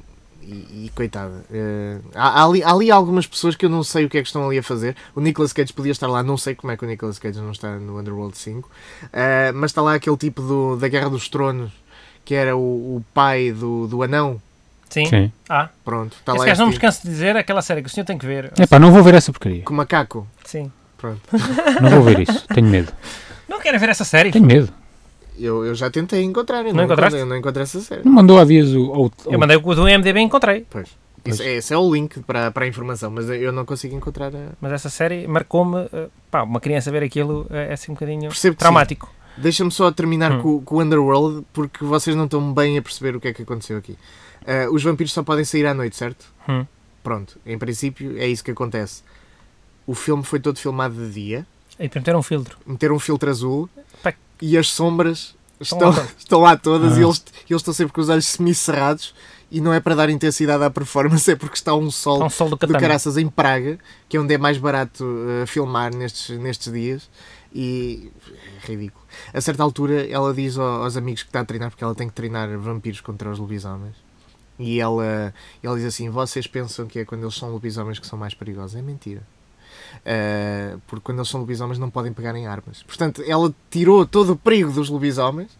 e, e coitada. Uh, há, há ali, há ali algumas pessoas que eu não sei o que é que estão ali a fazer. O Nicolas Cage podia estar lá, não sei como é que o Nicolas Cage não está no Underworld cinco. Uh, mas está lá aquele tipo do, da Guerra dos Tronos, que era o, o pai do, do anão. sim. Sim. Ah, Pronto, está esse lá gajo não me este canso de dizer aquela série que o senhor tem que ver. Epá, não vou ver essa porcaria. com macaco. Sim. Pronto. Não vou ver isso. Tenho medo. Não querem ver essa série? Tenho medo. Eu, eu já tentei encontrar, eu Não encontraste? encontrei, eu não encontrei essa série. Não mandou há dias o... o, o Eu mandei o do I M D B e encontrei. Pois. Pois. Isso, esse é o link para, para a informação, mas eu não consigo encontrar a... Mas essa série marcou-me. eh, Pá, uma criança ver aquilo eh, é assim um bocadinho Percebo que traumático. Deixa-me só terminar Hum. com, com o Underworld, porque vocês não estão bem a perceber o que é que aconteceu aqui. Ah, os vampiros só podem sair à noite, certo? Hum. Pronto, em princípio é isso que acontece. O filme foi todo filmado de dia, E para meter um filtro. meteram um filtro azul Pá. e as sombras Estão estão, lá todas. estão lá todas Ah. e eles, eles estão sempre com os olhos semicerrados e não é para dar intensidade à performance, é porque está um sol Está um sol do do Catano. caraças em Praga, que é onde é mais barato uh, filmar nestes, nestes dias, e é ridículo. A certa altura ela diz ao- aos amigos que está a treinar, porque ela tem que treinar vampiros contra os lobisomens, e ela, ela diz assim: vocês pensam que é quando eles são lobisomens que são mais perigosos? É mentira. Uh, porque quando eles são lobisomens não podem pegar em armas. Portanto, ela tirou todo o perigo dos lobisomens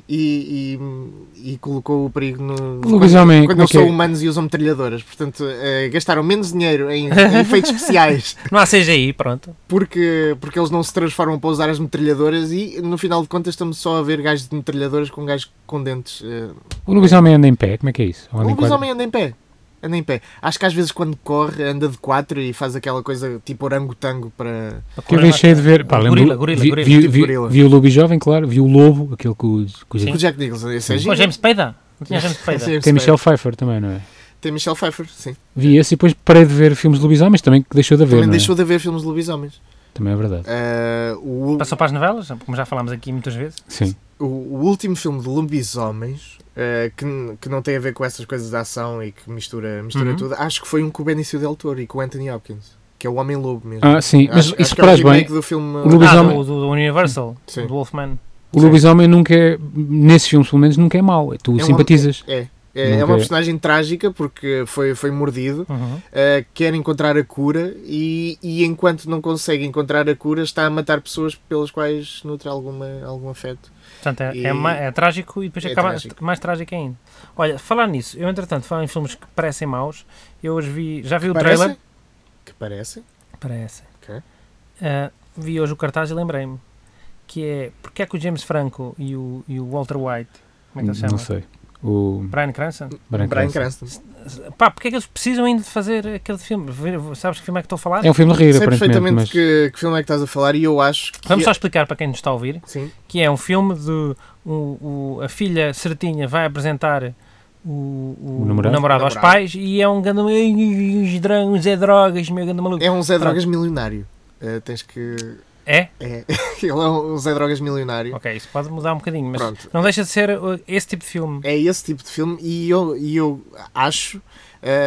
e, e, e colocou o perigo no, lobisomem, quando, quando como é eles que é? são humanos e usam metralhadoras. Portanto, uh, gastaram menos dinheiro em, em efeitos especiais Não há C G I, pronto. porque, porque eles não se transformam para usar as metralhadoras e no final de contas estamos só a ver gajos de metralhadoras com gajos com dentes. Uh, O lobisomem anda em pé, como é que é isso? Ou o anda em quadra? lobisomem anda em pé. Anda em pé. Acho que às vezes quando corre anda de quatro e faz aquela coisa tipo orangotango para... Que eu deixei de ver. Pá, lembro, Gorila, gorila, vi, gorila. vi, Tipo vi, gorila. vi o lobo jovem, claro, vi o lobo, aquele com os. Com os- Sim. Com o Jack Nicholson. Esse é Sim. giro. Com James Spader? Não tinha James Spader? James Tem Spader. Michelle Pfeiffer também, não é? Tem Michelle Pfeiffer, sim. Vi esse e depois parei de ver filmes de lobisomens, também que deixou de haver. Também não é? deixou de haver filmes de lobisomens. Também é verdade. Uh, o, Passou para as novelas, como já falámos aqui muitas vezes. Sim. o, o último filme de lobisomens, uh, que, n- que não tem a ver com essas coisas de ação e que mistura, mistura Uhum. tudo, acho que foi um com o Benicio Del Toro e com o Anthony Hopkins, que é o Homem-Lobo mesmo. Ah, sim, mas acho, isso acho que é o reparas bem. remake do filme... O lobisomem- Ah, do, do, do Universal, Sim. do Wolfman. O lobisomem nunca é. Nesses filmes, pelo menos, nunca é mau. Tu um simpatizas. É, é, é Nunca uma é. personagem trágica porque foi, foi mordido, Uhum. uh, quer encontrar a cura e, e enquanto não consegue encontrar a cura está a matar pessoas pelas quais nutre alguma, algum afeto. Portanto, é, E- é, ma- é trágico e depois É acaba trágico. mais trágico ainda. Olha, falar nisso, eu entretanto, falar em filmes que parecem maus, eu hoje vi, já vi o Parece? trailer. Que parece? Parece. Ok. Ah, vi hoje o cartaz e lembrei-me que é porque é que o James Franco e o, e o Walter White, como é que ele se chama? Não sei. O. Brian Cranston? Bryan Bryan Cranston. Cranston. Pá, porque é que eles precisam ainda de fazer aquele filme? Vê- Sabes que filme é que estou a falar? É um filme de rir, Sei aparentemente. perfeitamente Mas... que, que filme é que estás a falar e eu acho que... Vamos só explicar para quem nos está a ouvir Sim. que é um filme de o, o- a filha certinha vai apresentar o, o, O namorado? o namorado aos Namorado. pais e é um grande uns dra- uns é drogas, meu grande maluco. É um Zé Drogas milionário. Uh, tens que... É? É. Ele é um Zé Drogas milionário. Ok, isso pode mudar um bocadinho, mas Pronto. não deixa de ser uh, esse tipo de filme. É esse tipo de filme e eu, e eu acho uh,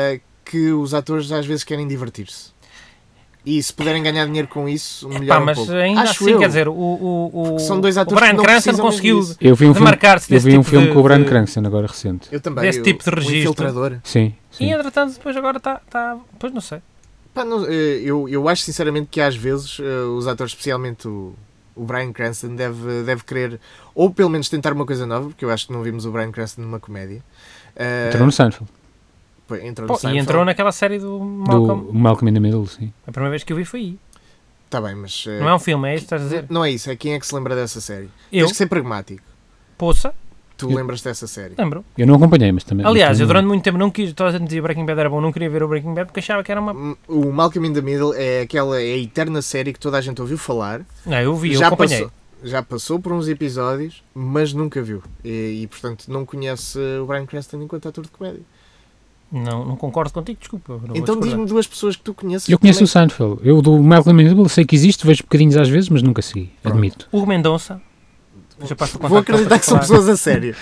que os atores às vezes querem divertir-se. E se puderem ganhar dinheiro com isso, melhor Pá, um mas pouco. ainda Acho assim, eu. quer dizer, o, o, o, São dois o atores Bryan que não Cranston precisam conseguiu disso. Eu vi um filme, demarcar-se eu desse vi um tipo filme de- com o Bryan de- Cranston agora recente. Eu também. desse o- tipo de o registro. Infiltrador. Sim, E sim. entretanto, depois agora está. Tá, pois não sei. Pá, não, eh, eu, eu acho sinceramente que às vezes eh, os atores, especialmente o, o Bryan Cranston, deve, deve querer, ou pelo menos tentar uma coisa nova, porque eu acho que não vimos o Bryan Cranston numa comédia. Eh, Entrou no Seinfeld. pô, entrou Pô, no e Seinfeld. entrou naquela série do Malcolm. Do Malcolm in the Middle, sim. A primeira vez que eu vi foi aí. Tá bem, mas... eh, Não é um filme, é isso que estás a dizer? Não é isso, é quem é que se lembra dessa série. Eu, Tens que ser pragmático. poça, Tu Eu- lembras dessa série. lembro. Eu não acompanhei, mas também. Aliás, mas eu também- durante muito tempo não quis. Toda a gente dizia Breaking Bad era bom, não queria ver o Breaking Bad porque achava que era uma. Hum, O Malcolm in the Middle é aquela é a eterna série que toda a gente ouviu falar. Não, eu vi, eu já, acompanhei. passou, já passou por uns episódios, mas nunca viu. E, e, portanto, não conhece o Bryan Cranston enquanto ator de comédia. Não, não concordo contigo, desculpa. não vou Então discordar. diz-me duas pessoas que tu conheces. Eu que conheço o também- Seinfeld. Eu do Malcolm in the Middle sei que existe, vejo bocadinhos às vezes, mas nunca segui. Pronto. Admito. Hugo Mendonça. Já passo o Vou contacto acreditar para que são falar. pessoas a sério.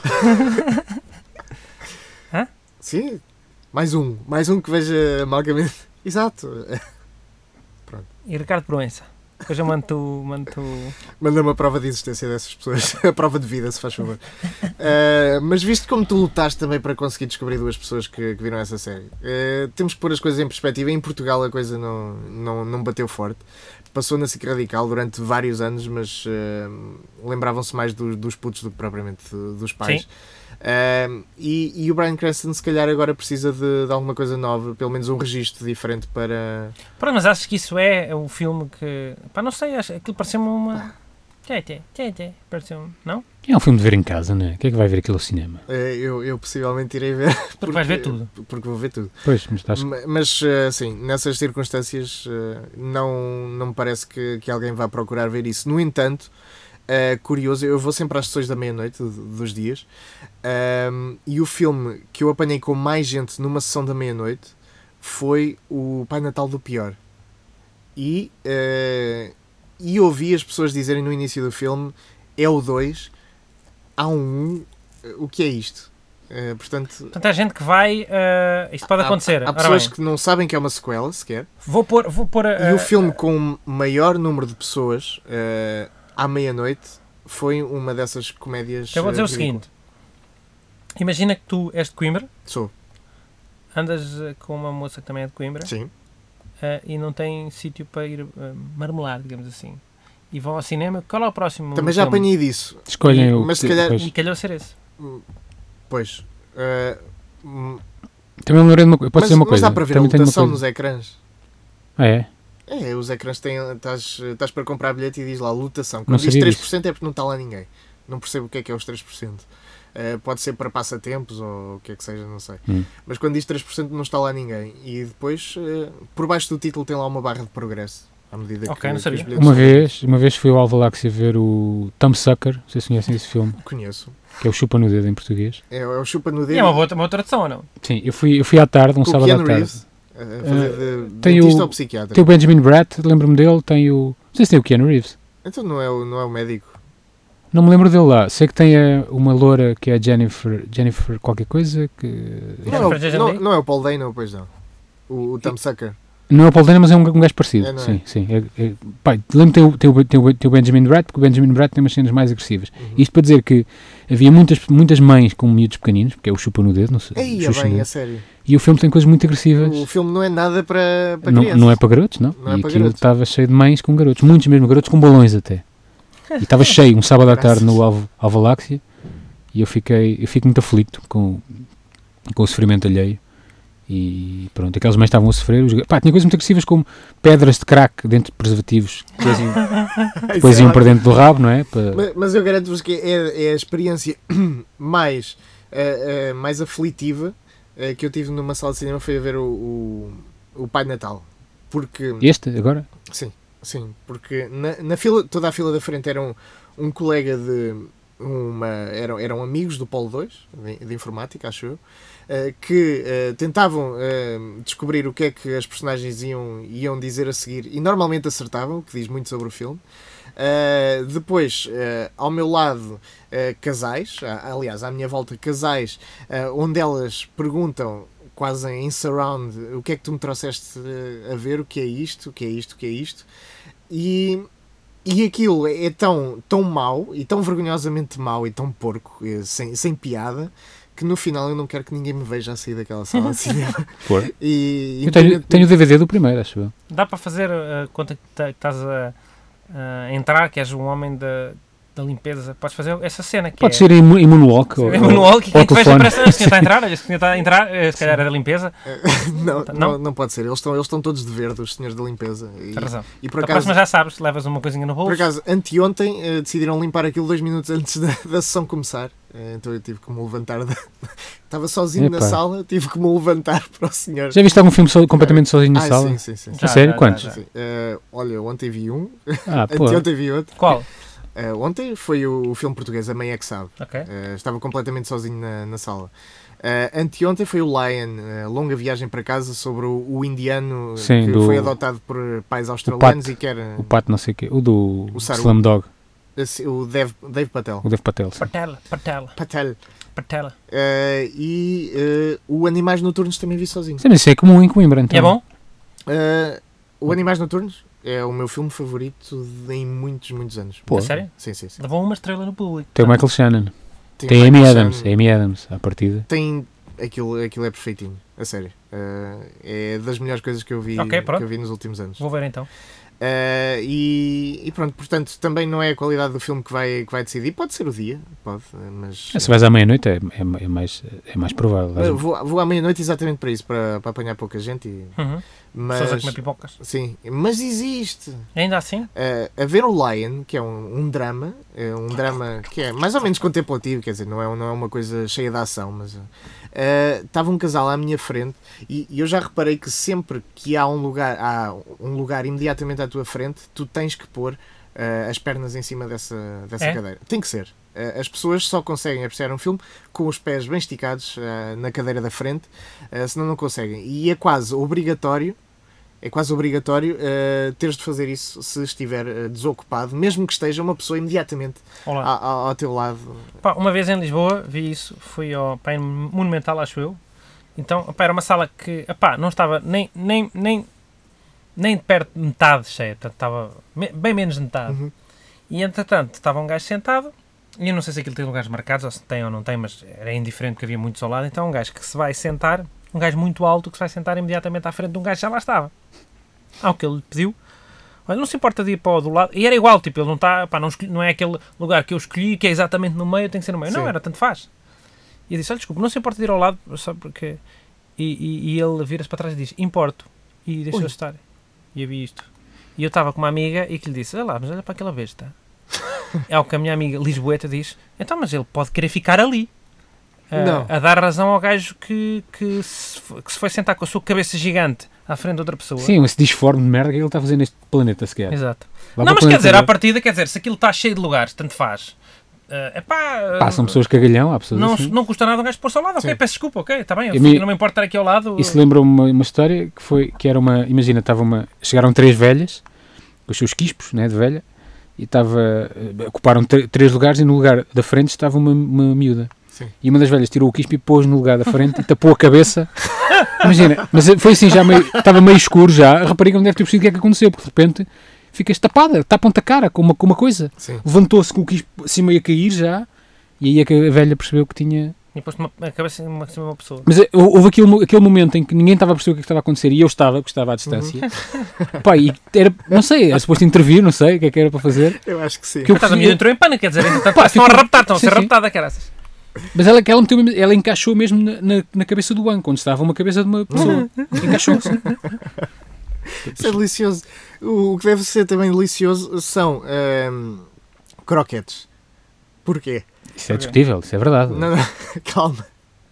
Hã? Sim. Mais um. Mais um que veja Malcolm in... Exato. E Ricardo Proença. Depois eu mando-te o- mando-te o- Manda uma prova de existência dessas pessoas. A prova de vida, se faz favor. Uh, mas visto como tu lutaste também para conseguir descobrir duas pessoas que, que viram essa série, uh, temos que pôr as coisas em perspectiva. Em Portugal a coisa não, não, não bateu forte. Passou na SIC Radical durante vários anos, mas uh, lembravam-se mais do, dos putos do que propriamente dos pais. Sim. Uh, e, e o Bryan Cranston se calhar agora precisa de, de alguma coisa nova, pelo menos um registro diferente para... Pronto, mas acho que isso é o filme que. Pá, não sei, acho, aquilo pareceu-me uma. Tchê, tchê, tchê, tchê. Pareceu-me. Não? É um filme de ver em casa, não é? Quem é que vai ver aquilo ao cinema? uh, eu, eu possivelmente irei ver. Porque vais ver tudo. Porque vou ver tudo. Pois, mas estás. Ma- Mas, eh, assim, nessas circunstâncias, eh, não, não me parece que, que alguém vá procurar ver isso. No entanto, eh, curioso, eu vou sempre às sessões da meia-noite do- dos dias, ahm, e o filme que eu apanhei com mais gente numa sessão da meia-noite foi o Pai Natal do Pior. E, eh, e ouvi as pessoas dizerem no início do filme, é o dois, há um um, o que é isto? Eh, portanto... Portanto, há gente que vai. ah, isto pode Há- acontecer. Há, há Ora pessoas bem, que não sabem que é uma sequela sequer. vou pôr. Vou pôr E o ah, filme com o maior número de pessoas eh, à meia-noite foi uma dessas comédias. Eu vou dizer eh, o seguinte: imagina que tu és de Coimbra, Sou, andas ah, com uma moça que também é de Coimbra sim. ah, e não tem sítio para ir ah, marmelar, digamos assim. E vão ao cinema. Qual é o próximo? Também já filme? apanhei disso. Escolhem o. Mas se calhar- pois. E calhou ser esse. Pois. eh, hum, Também me lembrei de uma coisa. Pode mas, ser uma mas coisa. dá para ver a Também tenho uma lotação coisa. nos ecrãs. Ah, é? É, os ecrãs têm. Estás estás para comprar bilhete e diz lá lotação. Não Quando diz sabia três disso. por cento é porque não está lá ninguém. Não percebo o que é que é os três por cento. Eh, pode ser para passatempos ou o que é que seja, não sei. Hum. Mas quando diz três por cento não está lá ninguém. E depois, eh, por baixo do título, tem lá uma barra de progresso. À medida que, Ok, não que sabia. os bilhetes Uma são vez, uma vez fui ao Alvaláxia ver o Tom Sucker, não sei se conhecem esse filme, vendidos. Conheço. que é o Chupa no Dedo em português. É, é o chupa no E dedo. é uma boa, uma boa tradução ou não? Sim, eu fui, eu fui à tarde, um com o sábado Keanu à tarde. Reeves. A fazer de tem dentista o- ou psiquiatra? Tem o Benjamin Bratt, lembro-me dele, tem o. Não sei se tem o Keanu Reeves. Então não é, o, não é o médico. Não me lembro dele lá. Sei que tem a, uma loura que é a Jennifer, Jennifer qualquer coisa, que. Não, Jennifer é o- Jason não, Leigh? não é o Paul Dano, pois não. O, o Tom Sucker. Não é o Paul Dano, mas é um, um gajo parecido. É, não é? sim, sim. É, é, pá, lembro-me tem o, tem, o, tem, o, tem o Benjamin Bratt, porque o Benjamin Bratt tem umas cenas mais agressivas. Uhum. Isto para dizer que havia muitas, muitas mães com miúdos pequeninos, porque é o chupa no dedo, não sei. Aí, é xuxa no bem, dedo. a sério. E o filme tem coisas muito agressivas. O filme não é nada para, para Não, crianças. não é para garotos, não. Não é e para aquilo garotos. estava cheio de mães com garotos, muitos mesmo, garotos com balões até. E estava cheio, um sábado à tarde no Alvo, Alvaláxia, e eu fiquei, eu fico muito aflito com, com o sofrimento alheio. E pronto, aquelas mães estavam a sofrer. Os, pá, tinha coisas muito agressivas como pedras de crack dentro de preservativos que depois iam, depois Isso é iam para ótimo. dentro do rabo, não é? Para- Mas, mas eu garanto-vos que é, é a experiência mais, eh, eh, mais aflitiva eh, que eu tive numa sala de cinema foi a ver o, o, o Pai Natal. Porque, Este, agora? sim, sim, porque na, na fila, toda a fila da frente era um, um colega de uma, eram, eram amigos do Polo dois, de, de informática, acho eu, eh, que eh, tentavam eh, descobrir o que é que as personagens iam, iam dizer a seguir e normalmente acertavam, o que diz muito sobre o filme. Uh, depois, uh, ao meu lado, uh, casais, uh, aliás, à minha volta, casais, uh, onde elas perguntam quase em surround, o que é que tu me trouxeste a ver, o que é isto, o que é isto, o que é isto, e, e aquilo é tão, tão mau, e tão vergonhosamente mau, e tão porco, sem, sem piada, que no final eu não quero que ninguém me veja a sair daquela sala de cinema. E, eu tenho, tenho o D V D do primeiro, acho eu. Dá para fazer uh, conta que estás a, a entrar, que és um homem da... da limpeza, podes fazer essa cena que pode é... ser em, em moonwalk ou, em moonwalk, e quem te veja parece, o senhor está a entrar, o senhor está a entrar, se calhar é da limpeza. não, não, não, não pode ser, eles estão, eles estão todos de verde, os senhores da limpeza. E, Tem razão. E por a acaso, próxima já sabes, levas uma coisinha no bolso. Por acaso, anteontem uh, decidiram limpar aquilo dois minutos antes da, da sessão começar, uh, então eu tive que me levantar, de... estava sozinho Epa. na sala, tive que me levantar para o senhor. Já viste algum filme so, completamente sozinho na ah, sala? Sim, sim, sim. A sério? Quantos? Já, já. Uh, olha, ontem vi um, ah, anteontem vi outro. Qual? Uh, ontem foi o, o filme português A Mãe é que Sabe. Okay. Uh, estava completamente sozinho na, na sala. Uh, anteontem foi o Lion, uh, Longa Viagem para Casa, sobre o, o indiano Sim, que do... foi adotado por pais australianos o e que era... O Pato não sei o quê, o do o Saru, Slumdog. O Dev, Dave Patel. O Dev Patel. Sim. Patel, Patel. Patel. Patel. Uh, e uh, o Animais Noturnos também vi sozinho. Sim, mas isso é comum em Coimbra, então. É bom? Uh, o Animais Noturnos é o meu filme favorito de, em muitos, muitos anos. Pô. É sério? Sim, sim, sim. Levou uma estrela no público. Tem o Michael Shannon. Tem, Tem a Amy Michael Adams. Shannon. Amy Adams, à partida. Tem... Aquilo, aquilo é perfeitinho, a sério. Uh, é das melhores coisas que eu vi, okay, que eu vi nos últimos anos. Vou ver então. Uh, e, e pronto, portanto, também não é a qualidade do filme que vai, que vai decidir. Pode ser o dia, pode, mas... Se vais à meia-noite é, é, é, mais, é mais provável. Uh, vou, vou à meia-noite exatamente para isso, para, para apanhar pouca gente. E, uhum. mas, pessoas a comer pipocas. Sim, mas existe. Ainda assim? Uh, a ver o Lion, que é um, um drama, é um drama que é mais ou menos contemplativo, quer dizer, não é, não é uma coisa cheia de ação, mas... Estava uh, um casal à minha frente e, e eu já reparei que sempre que há um lugar, há um lugar imediatamente à tua frente, tu tens que pôr uh, as pernas em cima dessa, dessa é? cadeira. Tem que ser. Uh, as pessoas só conseguem apreciar um filme com os pés bem esticados uh, na cadeira da frente, uh, senão não conseguem. E é quase obrigatório É quase obrigatório uh, teres de fazer isso se estiver uh, desocupado, mesmo que esteja uma pessoa imediatamente ao, ao, ao teu lado. Pá, uma vez em Lisboa vi isso, fui ao pá, Monumental, acho eu. Então, pá, era uma sala que epá, não estava nem, nem, nem, nem de perto de metade cheia, portanto, estava bem menos de metade. Uhum. E entretanto, estava um gajo sentado, e eu não sei se aquilo tem lugares marcados, ou se tem ou não tem, mas era indiferente porque havia muitos ao lado. Então, um gajo que se vai sentar, um gajo muito alto que se vai sentar imediatamente à frente de um gajo que já lá estava. Ao que ele lhe pediu, olha, não se importa de ir para o do lado, e era igual, tipo, ele não está, pá, não, escolhi, não é aquele lugar que eu escolhi que é exatamente no meio, tem que ser no meio. Sim. Não, era tanto faz. E eu disse, olha, desculpa, não se importa de ir ao lado, só porque... E, e, e ele vira-se para trás e diz, importo, e deixou estar. E eu vi isto. E eu estava com uma amiga e que lhe disse, olha lá, mas olha para aquela besta. É o que a minha amiga Lisboeta diz, então, mas ele pode querer ficar ali. A, a dar razão ao gajo que, que, se, que se foi sentar com a sua cabeça gigante à frente de outra pessoa. Sim, esse disforme de merda que ele está a fazer neste planeta sequer. Exato. Lá não, mas quer dizer, à partida, quer dizer, se aquilo está cheio de lugares, tanto faz. Uh, epá, Pá, são pessoas cagalhão, há pessoas não, assim. Não custa nada um gajo pôr-se ao lado, ok, Sim. peço desculpa, ok, está bem, eu, me... não me importa estar aqui ao lado. Isso lembra-me uma, uma história que foi, que era uma, imagina, estava uma, chegaram três velhas, com os seus quispos, né, de velha, e estava, ocuparam três lugares e no lugar da frente estava uma, uma miúda. Sim. E uma das velhas tirou o quispo e pôs no lugar da frente e tapou a cabeça. Imagina, mas foi assim, já meio, estava meio escuro já, a rapariga não deve ter percebido o que é que aconteceu, porque de repente ficas tapada, tapam-te a cara com uma, com uma coisa. Sim. Levantou-se com o quispo assim meio a cair já, e aí é que a velha percebeu que tinha... E pôs a cabeça em uma, em uma pessoa. Mas houve aquele, aquele momento em que ninguém estava a perceber o que, é que estava a acontecer e eu estava, porque estava à distância. Uhum. Pá, e era, não sei, era suposto intervir, não sei o que é que era para fazer. Eu acho que sim. Que eu estava meio entrou em pânico, quer dizer, pá, estão a raptar, estão a ser raptadas, caraças. Mas ela, ela, meteu, ela encaixou mesmo na, na, na cabeça do banco, onde estava uma cabeça de uma pessoa. Encaixou-se. Isso é delicioso. O, o que deve ser também delicioso são hum, croquetes. Porquê? Isso é discutível, isso é verdade. Não, não, calma.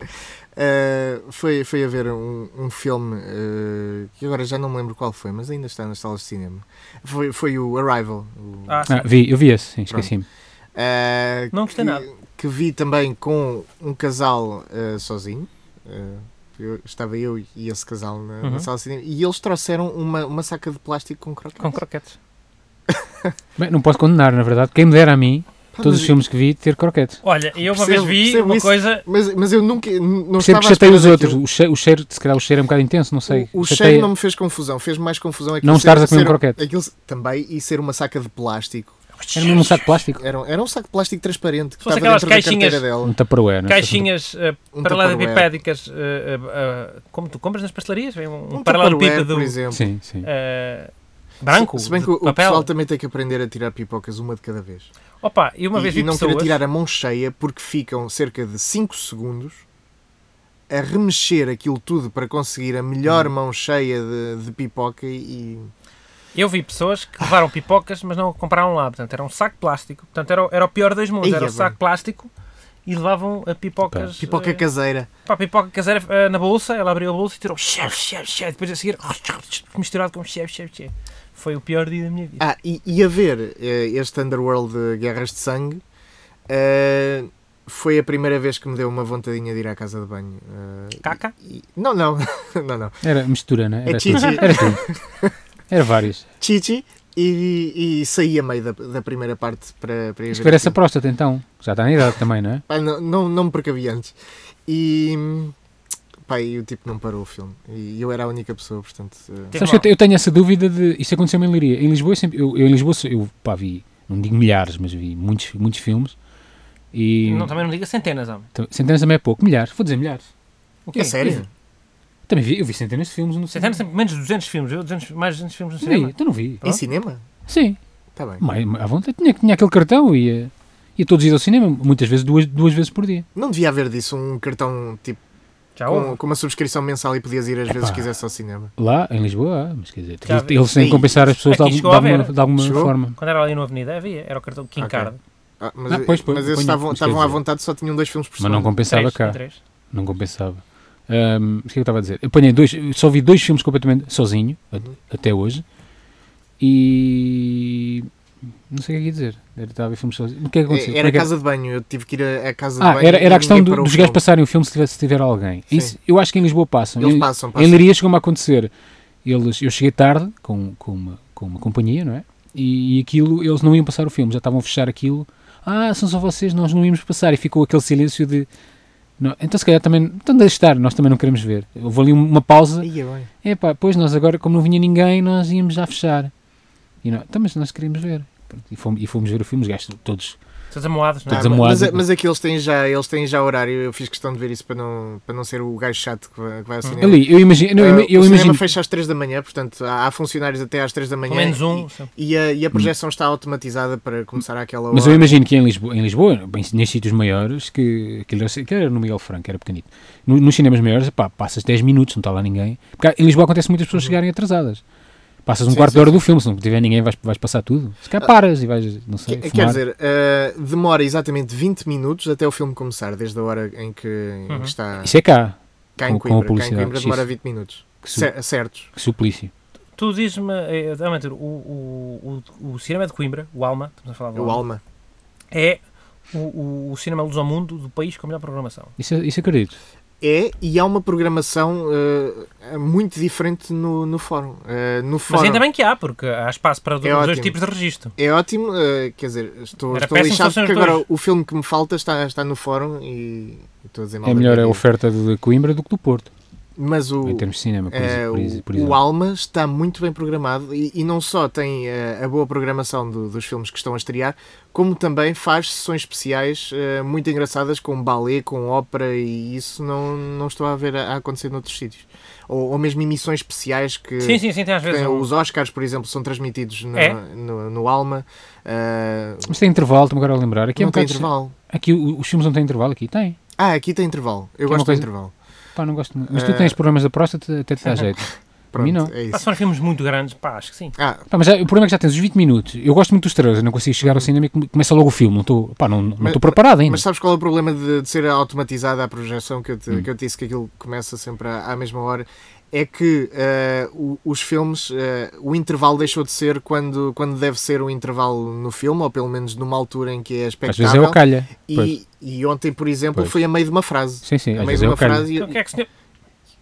Uh, foi, foi a ver um, um filme uh, que agora já não me lembro qual foi, mas ainda está nas salas de cinema. Foi, foi o Arrival. O... Ah, ah, vi, eu vi esse, sim, esqueci-me. Uh, não gostei que, nada. Que vi também com um casal uh, sozinho. Uh, eu, estava eu e esse casal na, uhum. na sala de cinema e eles trouxeram uma, uma saca de plástico com croquetes. Com croquetes. Bem, não posso condenar, na verdade. Quem me dera a mim, todos mas- os filmes que vi, ter croquete. Olha, eu uma Percebo- vez vi percebo uma isso. coisa... Mas, mas eu nunca. n- Não Percebo estava que à chatei espera os outros. daquilo. O cheiro, o cheiro, se calhar o cheiro é um bocado intenso, não sei. O, o Chateia- cheiro não me fez confusão, fez mais confusão aquilo Não ser- estares a comer um ser- croquete. aquilo também e ser uma saca de plástico. Era mesmo um saco de plástico. Era, um- era um saco de plástico transparente que Se fosse estava aquelas dentro da caixinhas- carteira dela. Um Tupperware. não é? Caixinhas uh, Um paralelepipédicas, uh, uh, uh, como tu compras nas pastelarias, vem um, um Um paralelepípedo Tupperware, por exemplo. Sim, sim. uh, branco, Se, se bem de que o, o papel. pessoal também tem que aprender a tirar pipocas uma de cada vez. Opa, e uma e, vez e vi não pessoas... querer tirar a mão cheia porque ficam cerca de cinco segundos a remexer aquilo tudo para conseguir a melhor Hum. mão cheia de, de pipoca e... Eu vi pessoas que levaram pipocas, mas não compraram lá. Portanto, era um saco de plástico. Portanto, era, o- era o pior dos mundos. Eia, Era o bem. saco de plástico e levavam a pipocas... Pipoca eh, caseira. pá, pipoca caseira eh, na bolsa. Ela abriu a bolsa e tirou chefe, chefe, chefe. Depois a seguir, misturado com chefe, chefe, chefe. Foi o pior dia da minha vida. Ah, e, e a ver eh, este Underworld de Guerras de Sangue, eh, foi a primeira vez que me deu uma vontadinha de ir à casa de banho. eh, Caca? e- não, não, não, não. Era mistura, não é? É Era tudo. chichi. Era tudo. Era vários. Chichi e, e saí a meio da, da primeira parte para, para ir ver Espera essa aquilo. próstata então. Já está na idade também, não é? Pá, não, não, não me precavi antes. E, pá, e o tipo não parou o filme. E eu era a única pessoa, portanto... eh, Teve Sabes que eu, mal. te- eu tenho essa dúvida de. Isso aconteceu-me em Leiria. Em Lisboa, eu, sempre, eu, eu em Lisboa sou- eu pá, vi, não digo milhares, mas vi muitos, muitos filmes. E. Não, também não diga centenas, homem. t- Centenas também é pouco. Milhares. Vou dizer milhares. O quê? É sério? Também vi. Eu vi centenas de filmes no Centenas cinema. sempre menos de duzentos filmes. Eu duzentos, mais de duzentos filmes no Não vi. cinema. Então não vi. Em cinema? Sim. Está bem. Mais, à vontade. Tinha, tinha aquele cartão e ia, ia todos ir ao cinema. Muitas vezes, duas, duas vezes por dia. Não devia haver disso um cartão tipo Já com, houve. com uma subscrição mensal e podias ir às vezes Epá. que quisesse ao cinema. Lá, em Lisboa, há, mas quer dizer, Já eles, vi. eles têm que Ei, compensar as pessoas de, aqui algum- chegou de a ver. alguma, de alguma Chegou? forma. Quando era ali no Avenida havia. Era o cartão King Ok. Card. Ah, mas Ah, pois, pois, mas eles ponho- estavam, mas quer estavam à dizer- vontade, só tinham dois filmes por Mas não semana. compensava Três, cá. três. Não compensava. Ahm, o que é que eu estava a dizer? Eu apanhei dois, só vi dois filmes completamente sozinho, a- até hoje. E. Não sei o que é que ia dizer. Era, estava a ver filmes sozinho. O que é que aconteceu? Era Como é que casa de banho, eu tive que ir a, a casa de Ah, banho. era, era e a questão ninguém do- parou o dos gajos filme. passarem o filme se tiver, se tiver alguém. Sim. Isso, eu acho que em Lisboa passam. Eles Em, passam, em passam. Leiria chegou-me a acontecer. Eles, eu cheguei tarde com, com, uma, com uma companhia, não é? E, e aquilo, eles não iam passar o filme, já estavam a fechar aquilo. Ah, são só vocês, nós não íamos passar. E ficou aquele silêncio de. Não, então se calhar também. Então deixe estar, nós também não queremos ver. Houve ali uma pausa. Ia bem. Epá, pois nós agora, como não vinha ninguém, nós íamos já fechar. E não, então, mas nós queríamos ver. Pronto, E fomos, e fomos ver o filme, os gajos todos. Todos amoados, não é? Todos Ah, amoados. mas, mas aqui eles têm, já, eles têm já horário, eu fiz questão de ver isso para não, para não ser o gajo chato que vai, que vai ao cinema. Ali, eu imagino. não, eu, Ah, eu o imagino cinema fecha às três da manhã, portanto há, há funcionários até às três da manhã Pelo menos um. e, e a, e a projeção está automatizada para começar àquela hora. Mas eu imagino que em Lisboa, em Lisboa bem, nestes sítios maiores, que aquilo era, aquilo era no Miguel Franco, era pequenito. No- nos cinemas maiores, pá, passas dez minutos, não está lá ninguém. Porque em Lisboa acontece muitas pessoas chegarem atrasadas. Passas um Sim, quarto sim, de hora sim. do filme, se não tiver ninguém vais, vais passar tudo. Se calhar paras e vais, não sei, Que- fumar. Quer dizer, ah, demora exatamente vinte minutos até o filme começar, desde a hora em que, em Uhum. que está Isso é cá, cá com- em com a Coimbra. Cá em publicidade. Coimbra demora Isso. vinte minutos. que, su, Cer- certos. que suplício. Tu dizes-me, eh, realmente, o, o, o, o cinema de Coimbra, o Alma, estamos a falar do O Alma, Alma. é o, o, o cinema luz ao mundo do país com a melhor programação. Isso, isso acredito. É, e há uma programação ah, muito diferente no, no fórum. Ah, no Mas fórum ainda bem que há, porque há espaço para os dois ótimo. tipos de registro. é ótimo, ah, quer dizer, estou, Era estou péssimo lixado se fossem porque os agora dois. o filme que me falta está, está no fórum e e estou a dizer mal É da melhor minha a vida. oferta de Coimbra do que do Porto, Mas o, em termos de cinema, por, Eh, ex- por, ex- por o, exemplo. o Alma está muito bem programado e, e não só tem eh, a boa programação do- dos filmes que estão a estrear, como também faz sessões especiais eh, muito engraçadas com balé, com ópera e isso não, não estou a ver a, a acontecer noutros sítios. Ou, ou mesmo emissões especiais que Sim, sim, sim, tem às vezes tem- um... os Oscars, por exemplo, são transmitidos no, É? no, no Alma. Eh, Mas tem intervalo, estou-me agora a lembrar. Aqui é não um tem bocado- intervalo. Aqui o- os filmes não têm intervalo, aqui tem. Ah, aqui tem intervalo. Eu Que é uma gosto coisa- do intervalo. Pá, não gosto muito. Mas tu Eh, tens problemas da próstata, até te dá jeito. Pronto, mim não. é Pá, isso. são filmes muito grandes, pá, acho que sim. Ah, Pá, mas já- o problema é que já tens os vinte minutos. Eu gosto muito dos trailers, eu não consigo chegar ao cinema e come- começa logo o filme. Não estou pá, não, não Mas- estou preparado ainda. Mas sabes qual é o problema de, de ser automatizada a projeção que eu, te, Hum. que eu te disse que aquilo começa sempre à, à mesma hora? É que eh, o- os filmes, eh, o intervalo deixou de ser quando, quando deve ser o intervalo no filme, ou pelo menos numa altura em que é Às vezes é expectável. o calha. Pois. e, e ontem, por exemplo, Pois. foi a meio de uma frase. Sim, sim, A às meio vezes de é uma o calha. frase e, Então, o que é que o senhor...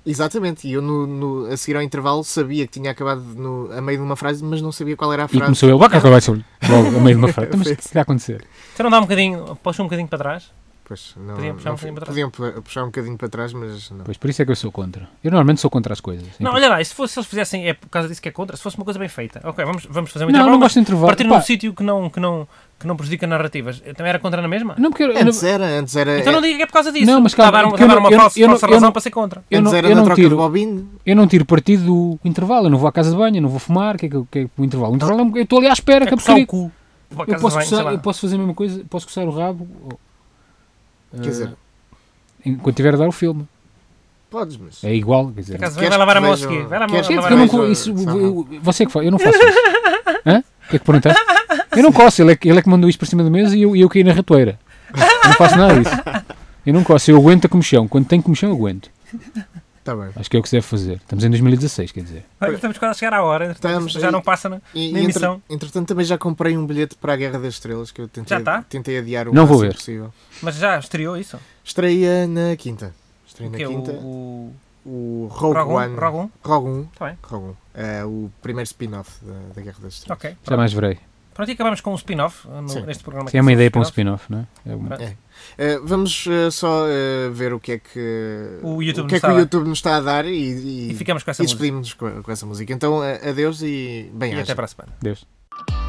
Exatamente, e eu no, no- a seguir ao intervalo sabia que tinha acabado no, a meio de uma frase, mas não sabia qual era a E frase. começou ele, vai vai ser logo a meio de uma frase. Então, mas o que está a acontecer? Você não dá um bocadinho, puxa um bocadinho para trás? Pois, não, Podiam puxar um não- bocadinho para trás. podiam pu- puxar um bocadinho para trás, mas não. Pois por isso é que eu sou contra. Eu normalmente sou contra as coisas. Não, olha lá, e se, fosse, se eles fizessem, é por causa disso que é contra, se fosse uma coisa bem feita. Ok, vamos, vamos fazer um Não, intervalo, não mas gosto de intervalo. partir Pá, num sítio que não, que, não, que não prejudica narrativas. Eu também era contra na mesma? não, porque eu, eu não, Antes era, antes era. Então não diga que é por causa disso. Não, mas Está a calma, dar, um- porque está a eu dar uma não- eu falsa, não- falsa eu razão não- para ser contra. eu antes não, era eu na não troca tiro, de bobine. eu não tiro partido do intervalo. Eu não vou à casa de banho, eu não vou fumar. O que é que, o que é o intervalo? O intervalo é um- eu estou ali à espera É que a coçar porcaria. o cu. Para a Eu casa posso, de banho, sei coçar, lá. eu posso fazer a mesma coisa, posso coçar o rabo ou- Quer dizer, eh, enquanto estiver a dar o filme. podes, mas. É igual, quer dizer. Por acaso, Queres vai lavar a que mão a vejam- seguir. Vai lá queres lavar que Eu a não, mão. vejo- co- isso, Sabe? eu- você é que faz, eu não faço isso. Hã? O que é que perguntaste? Eu não coço, ele é, que- ele é que mandou isto para cima da mesa e eu, e eu caí na ratoeira. Eu não faço nada disso. Eu não coço, eu aguento a comichão. Quando tenho comichão, eu aguento. Está bem. Acho que é o que se deve fazer. Estamos em dois mil e dezasseis, quer dizer. Olha, estamos quase a chegar à hora. Estamos, já e- não passa na, E, na e entre- emissão. entretanto, também já comprei um bilhete para a Guerra das Estrelas que eu tentei, Já está? tentei adiar o Não vou máximo ver. possível. Mas já estreou isso? Estreia na quinta. Estreia O na que é quinta. o... O o Rogue Rogue One. One? Rogue One? Rogue One. Está bem. Rogue One. É o primeiro spin-off da, da Guerra das Estrelas. Ok. Já mais verei. Pronto, e acabamos com um spin-off no- Sim. neste programa. Sim, é uma ideia para um spin-off, não é? É uma- Pronto. É. Uh, vamos uh, só uh, ver o que é que O YouTube o que, é nos que está a o dar. YouTube nos está a dar e, e, E ficamos com essa e música. despedimos-nos com, com essa música. Então, uh, adeus e bem E haja. até para a semana. Deus.